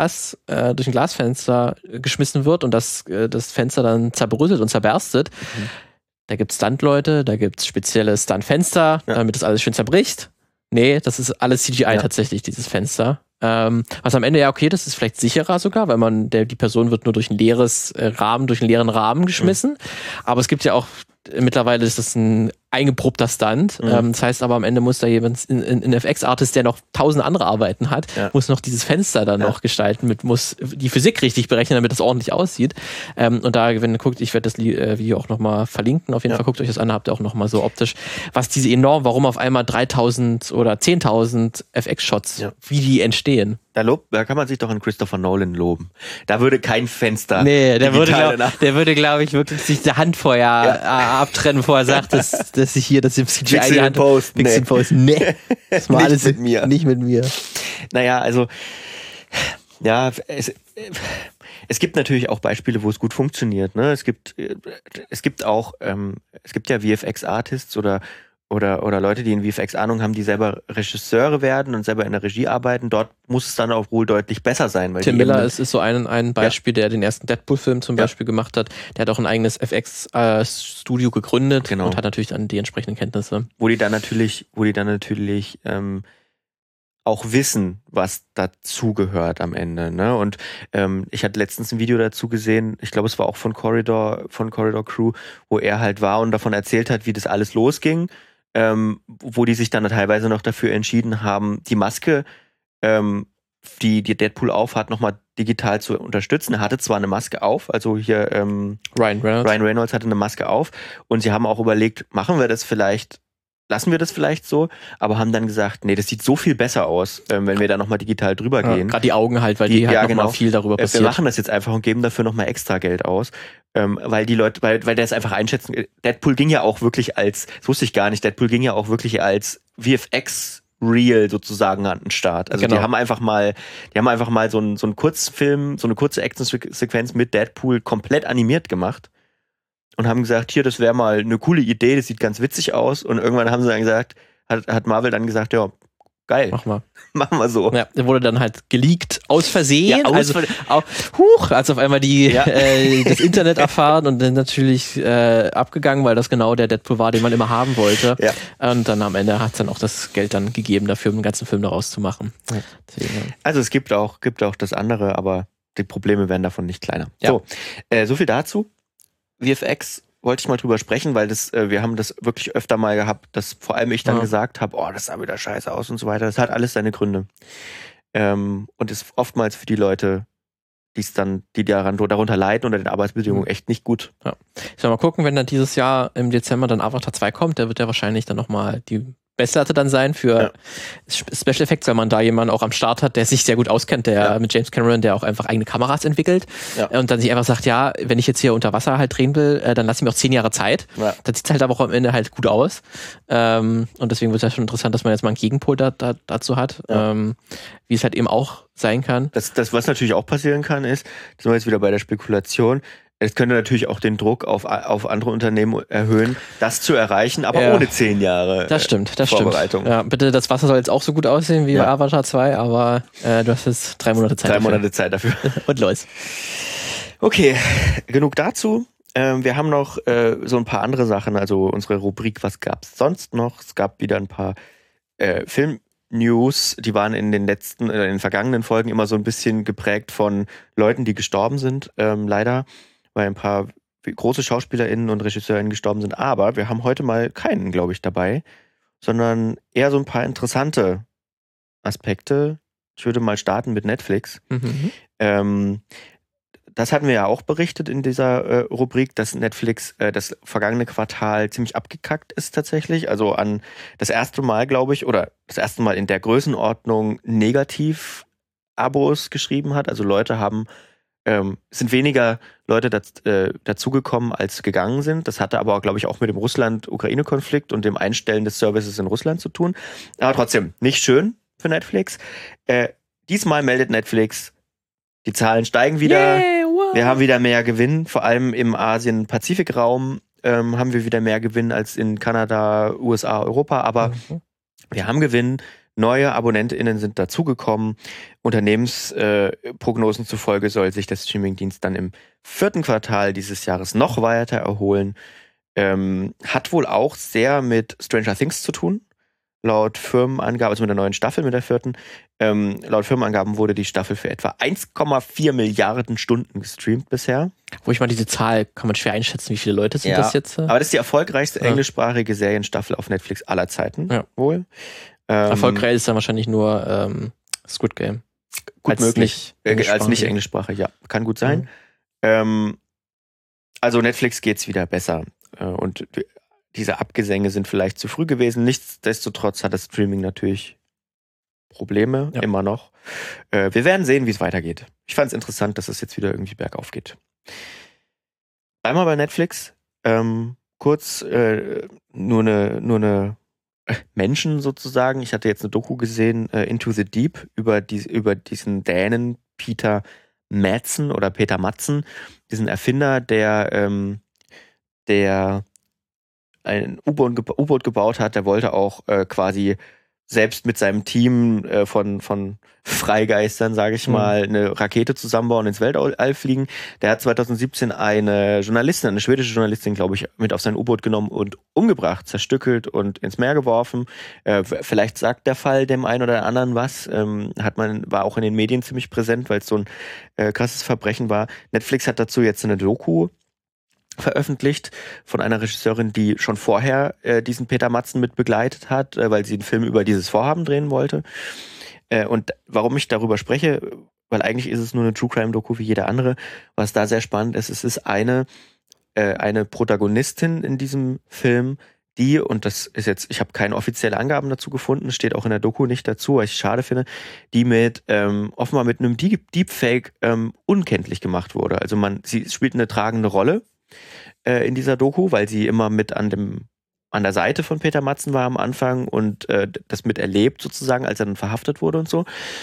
Glasfenster geschmissen wird und das Fenster dann zerbröselt und zerberstet, da gibt's Stuntleute, da gibt's spezielle Stuntfenster, damit das alles schön zerbricht. Nee, das ist alles CGI tatsächlich, dieses Fenster. Was am Ende das ist vielleicht sicherer sogar, weil die Person wird nur durch einen leeren Rahmen geschmissen. Aber es gibt ja auch, mittlerweile ist das ein eingeprobter Stunt. Das heißt aber, am Ende muss da jemand, ein FX-Artist, der noch 1000 andere Arbeiten hat, muss noch dieses Fenster dann noch gestalten, muss die Physik richtig berechnen, damit das ordentlich aussieht. Und da, wenn ihr guckt, ich werde das Video auch nochmal verlinken. Auf jeden Fall guckt euch das an, habt ihr auch nochmal so optisch, warum auf einmal 3000 oder 10.000 FX-Shots, wie die entstehen. Da kann man sich doch an Christopher Nolan loben. Da würde kein Fenster. Nee, der würde, glaube ich, wirklich sich die Hand vorher abtrennen, bevor er sagt, dass ich hier das im CGI die Hand Post. Nee. Das war alles mit mir. Nicht mit mir. Naja, also Ja, es gibt natürlich auch Beispiele, wo es gut funktioniert. Ne? Es gibt auch, es gibt ja VFX-Artists oder Leute, die in VFX Ahnung haben, die selber Regisseure werden und selber in der Regie arbeiten. Dort muss es dann auch wohl deutlich besser sein. Weil Tim Miller ist so ein Beispiel, der den ersten Deadpool-Film zum Beispiel gemacht hat. Der hat auch ein eigenes FX-Studio gegründet und hat natürlich dann die entsprechenden Kenntnisse. Wo die dann natürlich auch wissen, was dazugehört am Ende. Ne? Und ich hatte letztens ein Video dazu gesehen, ich glaube, es war auch von Corridor Crew, wo er halt war und davon erzählt hat, wie das alles losging. Wo die sich dann teilweise noch dafür entschieden haben, die Maske, die Deadpool aufhat, nochmal digital zu unterstützen. Er hatte zwar eine Maske auf, also hier Ryan Reynolds hatte eine Maske auf und sie haben auch überlegt, lassen wir das vielleicht so, aber haben dann gesagt, nee, das sieht so viel besser aus, wenn wir da nochmal digital drüber gehen. Gerade die Augen halt, weil die halt nochmal viel darüber passiert. Wir machen das jetzt einfach und geben dafür nochmal extra Geld aus, weil die Leute, weil der es einfach einschätzen. Deadpool ging ja auch wirklich das wusste ich gar nicht, Deadpool ging ja auch wirklich als VFX Real sozusagen an den Start. Also die haben einfach mal so einen Kurzfilm, so eine kurze Action-Sequenz mit Deadpool komplett animiert gemacht. Und haben gesagt, hier, das wäre mal eine coole Idee, das sieht ganz witzig aus. Und irgendwann haben sie dann gesagt, hat Marvel dann gesagt, ja, geil. Machen wir so. Ja, der wurde dann halt geleakt, aus Versehen. Ja, als auf einmal das Internet erfahren und dann natürlich abgegangen, weil das genau der Deadpool war, den man immer haben wollte. Ja. Und dann am Ende hat es dann auch das Geld dann gegeben dafür, um den ganzen Film daraus zu machen. Ja. Also es gibt auch das andere, aber die Probleme werden davon nicht kleiner. Ja. So viel dazu. VFX wollte ich mal drüber sprechen, weil wir haben das wirklich öfter mal gehabt, dass vor allem ich dann gesagt habe, das sah wieder scheiße aus und so weiter. Das hat alles seine Gründe. Und ist oftmals für die Leute, die darunter leiden unter den Arbeitsbedingungen echt nicht gut. Ja. Ich soll mal gucken, wenn dann dieses Jahr im Dezember dann Avatar 2 kommt, der wird ja wahrscheinlich dann nochmal die Messlatte dann sein für Special Effects, weil man da jemanden auch am Start hat, der sich sehr gut auskennt, mit James Cameron, der auch einfach eigene Kameras entwickelt und dann sich einfach sagt, ja, wenn ich jetzt hier unter Wasser halt drehen will, dann lass ich mir auch 10 Jahre Zeit. Ja. Dann sieht es halt aber auch am Ende halt gut aus. Und deswegen wird es ja schon interessant, dass man jetzt mal einen Gegenpol dazu hat, wie es halt eben auch sein kann. Das, was natürlich auch passieren kann, ist, das sind wir jetzt wieder bei der Spekulation, es könnte natürlich auch den Druck auf andere Unternehmen erhöhen, das zu erreichen, aber ohne 10 Jahre das stimmt. Vorbereitung. Ja, bitte, das Wasser soll jetzt auch so gut aussehen wie bei Avatar 2, aber du hast jetzt 3 Monate Zeit 3 Monate Zeit dafür. Und los. Okay, genug dazu. Wir haben noch so ein paar andere Sachen, also unsere Rubrik, was gab's sonst noch? Es gab wieder ein paar Film-News, die waren in den vergangenen Folgen immer so ein bisschen geprägt von Leuten, die gestorben sind, leider. Weil ein paar große SchauspielerInnen und RegisseurInnen gestorben sind. Aber wir haben heute mal keinen, glaube ich, dabei, sondern eher so ein paar interessante Aspekte. Ich würde mal starten mit Netflix. Mhm. Das hatten wir ja auch berichtet in dieser Rubrik, dass Netflix das vergangene Quartal ziemlich abgekackt ist tatsächlich. Also an das erste Mal, glaube ich, oder das erste Mal in der Größenordnung Negativ-Abos geschrieben hat. Also sind weniger Leute dazugekommen, als gegangen sind. Das hatte aber, glaube ich, auch mit dem Russland-Ukraine-Konflikt und dem Einstellen des Services in Russland zu tun. Aber trotzdem, nicht schön für Netflix. Diesmal meldet Netflix, die Zahlen steigen wieder. Wir haben wieder mehr Gewinn, vor allem im Asien-Pazifik-Raum haben wir wieder mehr Gewinn als in Kanada, USA, Europa. Aber wir haben Gewinn. Neue AbonnentInnen sind dazugekommen. Unternehmensprognosen zufolge soll sich der Streamingdienst dann im 4. Quartal dieses Jahres noch weiter erholen. Hat wohl auch sehr mit Stranger Things zu tun. Laut Firmenangaben, also mit der neuen Staffel, mit der 4. Laut Firmenangaben wurde die Staffel für etwa 1,4 Milliarden Stunden gestreamt bisher. Wo ich mal diese Zahl, kann man schwer einschätzen, wie viele Leute sind das jetzt? Aber das ist die erfolgreichste englischsprachige Serienstaffel auf Netflix aller Zeiten wohl. Erfolgreich ist dann wahrscheinlich nur Squid Game. Gut als möglich. Als nicht englischsprachig, ja. Kann gut sein. Also Netflix geht's wieder besser. Und diese Abgesänge sind vielleicht zu früh gewesen. Nichtsdestotrotz hat das Streaming natürlich Probleme, immer noch. Wir werden sehen, wie es weitergeht. Ich fand es interessant, dass es jetzt wieder irgendwie bergauf geht. Einmal bei Netflix. Kurz nur eine Menschen sozusagen. Ich hatte jetzt eine Doku gesehen, Into the Deep, über diesen Dänen, Peter Madsen oder Peter Madsen, diesen Erfinder, der ein U-Boot gebaut hat. Der wollte auch quasi selbst mit seinem Team von Freigeistern, sage ich mal, eine Rakete zusammenbauen, ins Weltall fliegen. Der hat 2017 eine schwedische Journalistin, glaube ich, mit auf sein U-Boot genommen und umgebracht, zerstückelt und ins Meer geworfen. Vielleicht sagt der Fall dem einen oder anderen was. War auch in den Medien ziemlich präsent, weil es so ein krasses Verbrechen war. Netflix hat dazu jetzt eine Doku veröffentlicht von einer Regisseurin, die schon vorher diesen Peter Madsen mit begleitet hat, weil sie einen Film über dieses Vorhaben drehen wollte. Und warum ich darüber spreche, weil eigentlich ist es nur eine True-Crime-Doku wie jede andere, was da sehr spannend ist, es ist eine Protagonistin in diesem Film, die, und das ist jetzt, ich habe keine offiziellen Angaben dazu gefunden, steht auch in der Doku nicht dazu, was ich schade finde, die offenbar mit einem Deepfake unkenntlich gemacht wurde. Also sie spielt eine tragende Rolle in dieser Doku, weil sie immer mit an der Seite von Peter Madsen war am Anfang und das miterlebt sozusagen, als er dann verhaftet wurde und so,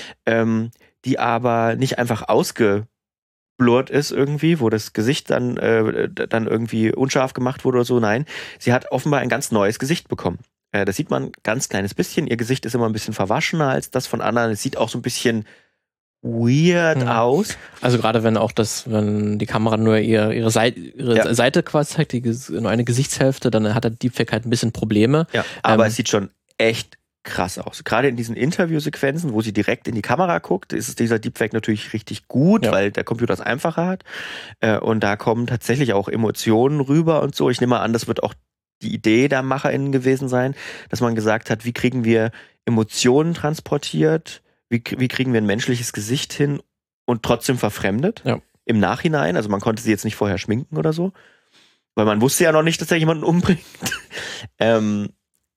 die aber nicht einfach ausgeblurrt ist irgendwie, wo das Gesicht dann irgendwie unscharf gemacht wurde oder so. Nein, sie hat offenbar ein ganz neues Gesicht bekommen. Das sieht man ein ganz kleines bisschen. Ihr Gesicht ist immer ein bisschen verwaschener als das von anderen. Es sieht auch so ein bisschen weird aus. Also gerade wenn die Kamera nur ihre Seite quasi zeigt, nur eine Gesichtshälfte, dann hat der Deepfake halt ein bisschen Probleme. Ja, aber es sieht schon echt krass aus. Gerade in diesen Interviewsequenzen, wo sie direkt in die Kamera guckt, ist dieser Deepfake natürlich richtig gut, weil der Computer es einfacher hat. Und da kommen tatsächlich auch Emotionen rüber und so. Ich nehme mal an, das wird auch die Idee der MacherInnen gewesen sein, dass man gesagt hat, wie kriegen wir Emotionen transportiert, wie kriegen wir ein menschliches Gesicht hin und trotzdem verfremdet im Nachhinein. Also man konnte sie jetzt nicht vorher schminken oder so, weil man wusste ja noch nicht, dass er jemanden umbringt. Und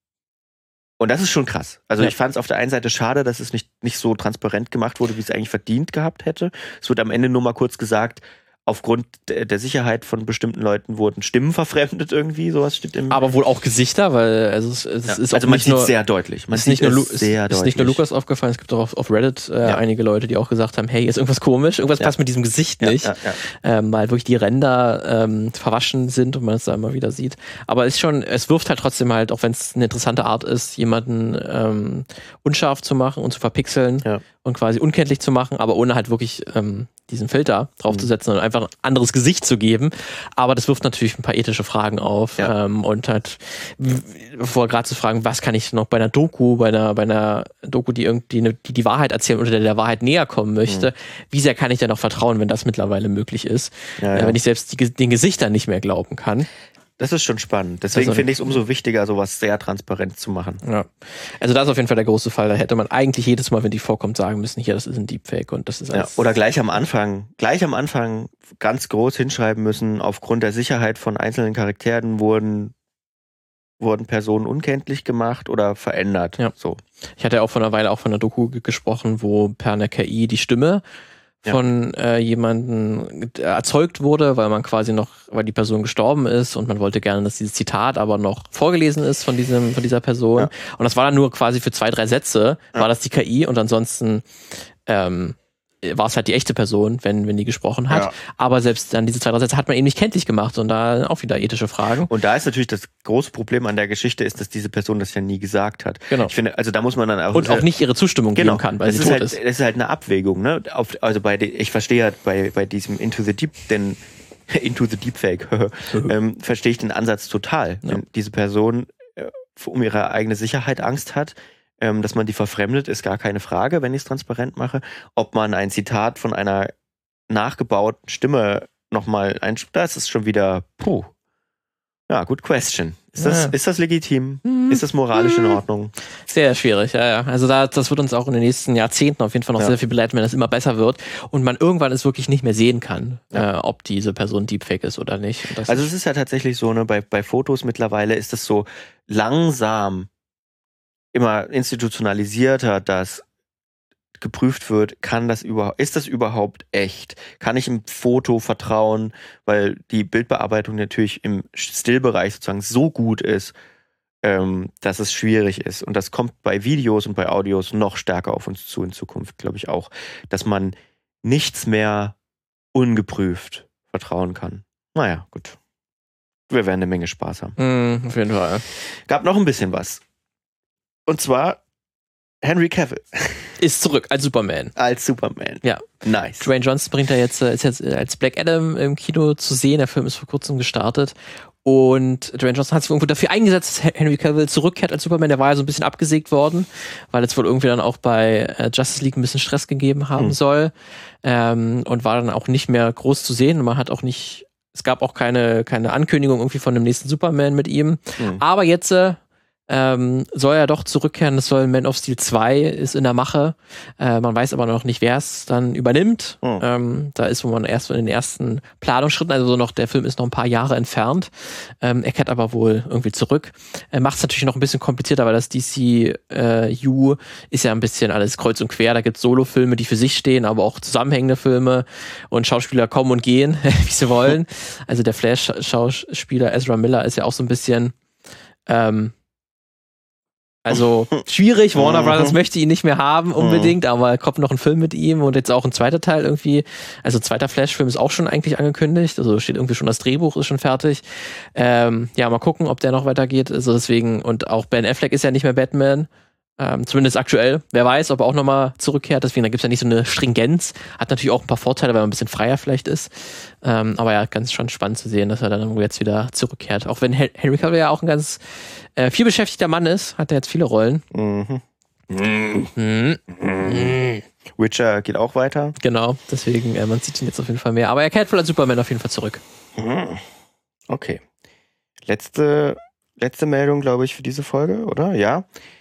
das ist schon krass. Also ich fand es auf der einen Seite schade, dass es nicht so transparent gemacht wurde, wie es eigentlich verdient gehabt hätte. Es wird am Ende nur mal kurz gesagt, aufgrund der Sicherheit von bestimmten Leuten wurden Stimmen verfremdet irgendwie, sowas steht aber wohl auch Gesichter, weil es ist auch man sieht es sehr deutlich. Es ist nicht nur Lukas aufgefallen, es gibt auch auf Reddit einige Leute, die auch gesagt haben, hey, ist irgendwas komisch, irgendwas passt mit diesem Gesicht nicht, weil wirklich die Ränder verwaschen sind und man es da immer wieder sieht. Aber es wirft halt trotzdem halt, auch wenn es eine interessante Art ist, jemanden unscharf zu machen und zu verpixeln und quasi unkenntlich zu machen, aber ohne halt wirklich diesen Filter draufzusetzen und einfach ein anderes Gesicht zu geben. Aber das wirft natürlich ein paar ethische Fragen auf. Und halt, gerade zu fragen, was kann ich noch bei einer Doku, die irgendwie die Wahrheit erzählen oder der Wahrheit näher kommen möchte, wie sehr kann ich da noch vertrauen, wenn das mittlerweile möglich ist? Wenn ich selbst den Gesichtern nicht mehr glauben kann. Das ist schon spannend. Deswegen finde ich es umso wichtiger, sowas sehr transparent zu machen. Ja. Also das ist auf jeden Fall der große Fall. Da hätte man eigentlich jedes Mal, wenn die vorkommt, sagen müssen, hier, das ist ein Deepfake und das ist alles. Oder gleich am Anfang ganz groß hinschreiben müssen, aufgrund der Sicherheit von einzelnen Charakteren wurden Personen unkenntlich gemacht oder verändert. Ja. So. Ich hatte auch vor einer Weile von einer Doku gesprochen, wo per einer KI die Stimme von jemandem erzeugt wurde, weil die Person gestorben ist und man wollte gerne, dass dieses Zitat aber noch vorgelesen ist von dieser Person. Ja. Und das war dann nur quasi für 2-3 Sätze, war das die KI und ansonsten war es halt die echte Person, wenn die gesprochen hat. Ja. Aber selbst dann diese 2-3 Sätze hat man eben nicht kenntlich gemacht und da auch wieder ethische Fragen. Und da ist natürlich das große Problem an der Geschichte ist, dass diese Person das ja nie gesagt hat. Genau. Ich finde, also da muss man dann auch... Und auch nicht ihre Zustimmung geben kann, weil sie tot ist. Das ist halt eine Abwägung, ne? Ich verstehe halt bei diesem Into the Deepfake, verstehe ich den Ansatz total. Ja. Wenn diese Person um ihre eigene Sicherheit Angst hat, dass man die verfremdet, ist gar keine Frage, wenn ich es transparent mache. Ob man ein Zitat von einer nachgebauten Stimme nochmal das ist schon wieder, good question. Ist das legitim? Ist das moralisch in Ordnung? Sehr schwierig, ja. Also das wird uns auch in den nächsten Jahrzehnten auf jeden Fall noch sehr viel begleiten, wenn das immer besser wird und man irgendwann es wirklich nicht mehr sehen kann, ob diese Person Deepfake ist oder nicht. Also es ist ja tatsächlich so, ne, bei Fotos mittlerweile ist es so langsam immer institutionalisierter, dass geprüft wird, ist das überhaupt echt? Kann ich im Foto vertrauen, weil die Bildbearbeitung natürlich im Stillbereich sozusagen so gut ist, dass es schwierig ist. Und das kommt bei Videos und bei Audios noch stärker auf uns zu in Zukunft, glaube ich auch, dass man nichts mehr ungeprüft vertrauen kann. Naja, gut. Wir werden eine Menge Spaß haben. Auf jeden Fall. Gab noch ein bisschen was. Und zwar Henry Cavill. Ist zurück als Superman. Als Superman. Ja. Nice. Dwayne Johnson ist jetzt als Black Adam im Kino zu sehen. Der Film ist vor kurzem gestartet. Und Dwayne Johnson hat sich irgendwo dafür eingesetzt, dass Henry Cavill zurückkehrt als Superman. Der war ja so ein bisschen abgesägt worden, weil es wohl irgendwie dann auch bei Justice League ein bisschen Stress gegeben haben soll. Und war dann auch nicht mehr groß zu sehen. Und man hat auch nicht, es gab auch keine Ankündigung irgendwie von dem nächsten Superman mit ihm. Aber jetzt soll er doch zurückkehren. Das soll Man of Steel 2 ist in der Mache. Man weiß aber noch nicht, wer es dann übernimmt. Da ist, wo man erst in den ersten Planungsschritten, also so noch, der Film ist noch ein paar Jahre entfernt. Er kehrt aber wohl irgendwie zurück. Macht es natürlich noch ein bisschen komplizierter, weil das DCU ist ja ein bisschen alles kreuz und quer. Da gibt es Solo-Filme, die für sich stehen, aber auch zusammenhängende Filme und Schauspieler kommen und gehen, wie sie wollen. Also der Flash-Schauspieler Ezra Miller ist ja auch so ein bisschen also schwierig, Warner Brothers möchte ihn nicht mehr haben unbedingt, aber kommt noch ein Film mit ihm und jetzt auch ein zweiter Teil irgendwie, also zweiter Flash-Film ist auch schon eigentlich angekündigt, also steht irgendwie schon das Drehbuch, ist schon fertig. Ja, mal gucken, ob der noch weitergeht, also deswegen, und auch Ben Affleck ist ja nicht mehr Batman, zumindest aktuell, wer weiß, ob er auch nochmal zurückkehrt, deswegen, da gibt es ja nicht so eine Stringenz, hat natürlich auch ein paar Vorteile, weil man ein bisschen freier vielleicht ist, aber ja, ganz schon spannend zu sehen, dass er dann jetzt wieder zurückkehrt, auch wenn Henry Cavill ja auch ein ganz viel beschäftigter Mann ist, hat er jetzt viele Rollen. Witcher geht auch weiter. Genau, deswegen, man sieht ihn jetzt auf jeden Fall mehr. Aber er kehrt wohl als Superman auf jeden Fall zurück. Okay. Letzte Meldung, glaube ich, für diese Folge, oder? Ja.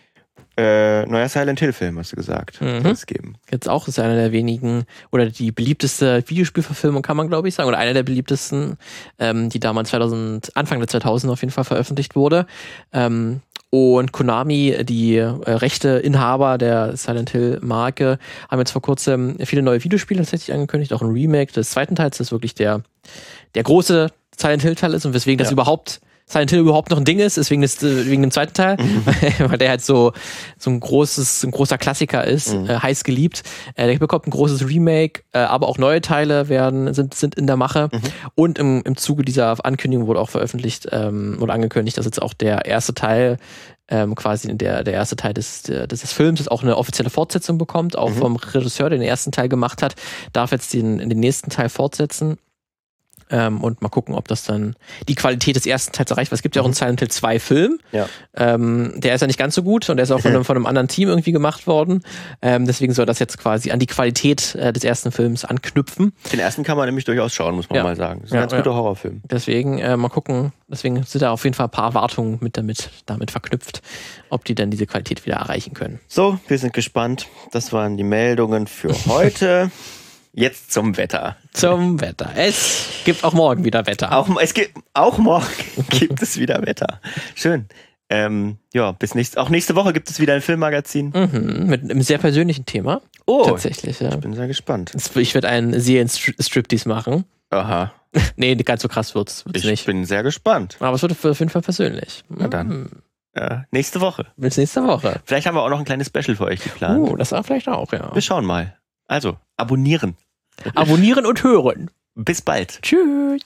Neuer Silent Hill-Film, hast du gesagt. Soll es geben. Jetzt auch ist einer der wenigen, oder die beliebteste Videospielverfilmung, kann man, glaube ich, sagen, oder einer der beliebtesten, die damals Anfang der 2000 auf jeden Fall veröffentlicht wurde. Und Konami, die Rechteinhaber der Silent Hill-Marke, haben jetzt vor kurzem viele neue Videospiele tatsächlich angekündigt, auch ein Remake des zweiten Teils, das wirklich der große Silent Hill-Teil ist und weswegen das überhaupt Silent Hill überhaupt noch ein Ding ist, wegen dem zweiten Teil, weil der halt so ein großer Klassiker ist, heiß geliebt. Der bekommt ein großes Remake, aber auch neue Teile sind in der Mache. Und im Zuge dieser Ankündigung wurde auch veröffentlicht oder angekündigt, dass jetzt auch der erste Teil quasi der erste Teil des Films jetzt auch eine offizielle Fortsetzung bekommt, auch vom Regisseur, der den ersten Teil gemacht hat, darf jetzt den nächsten Teil fortsetzen. Und mal gucken, ob das dann die Qualität des ersten Teils erreicht, weil es gibt ja auch einen Silent Hill 2 Film. Ja. Der ist ja nicht ganz so gut und der ist auch von einem anderen Team irgendwie gemacht worden. Deswegen soll das jetzt quasi an die Qualität des ersten Films anknüpfen. Den ersten kann man nämlich durchaus schauen, muss man mal sagen. Das ist ein ganz guter Horrorfilm. Deswegen mal gucken. Deswegen sind da auf jeden Fall ein paar Erwartungen damit verknüpft, ob die dann diese Qualität wieder erreichen können. So, wir sind gespannt. Das waren die Meldungen für heute. Jetzt zum Wetter. Es gibt auch morgen wieder Wetter. Auch morgen gibt es wieder Wetter. Schön. Auch nächste Woche gibt es wieder ein Filmmagazin. Mit einem sehr persönlichen Thema. Oh, tatsächlich. Ja. Ich bin sehr gespannt. Ich werde einen Serien-Striptease machen. Aha. Nee, ganz so krass wird's nicht. Ich bin sehr gespannt. Aber es wird auf jeden Fall persönlich. Na dann. Nächste Woche. Bis nächste Woche. Vielleicht haben wir auch noch ein kleines Special für euch geplant. Das war vielleicht auch, ja. Wir schauen mal. Also, abonnieren. Abonnieren und hören. Bis bald. Tschüss.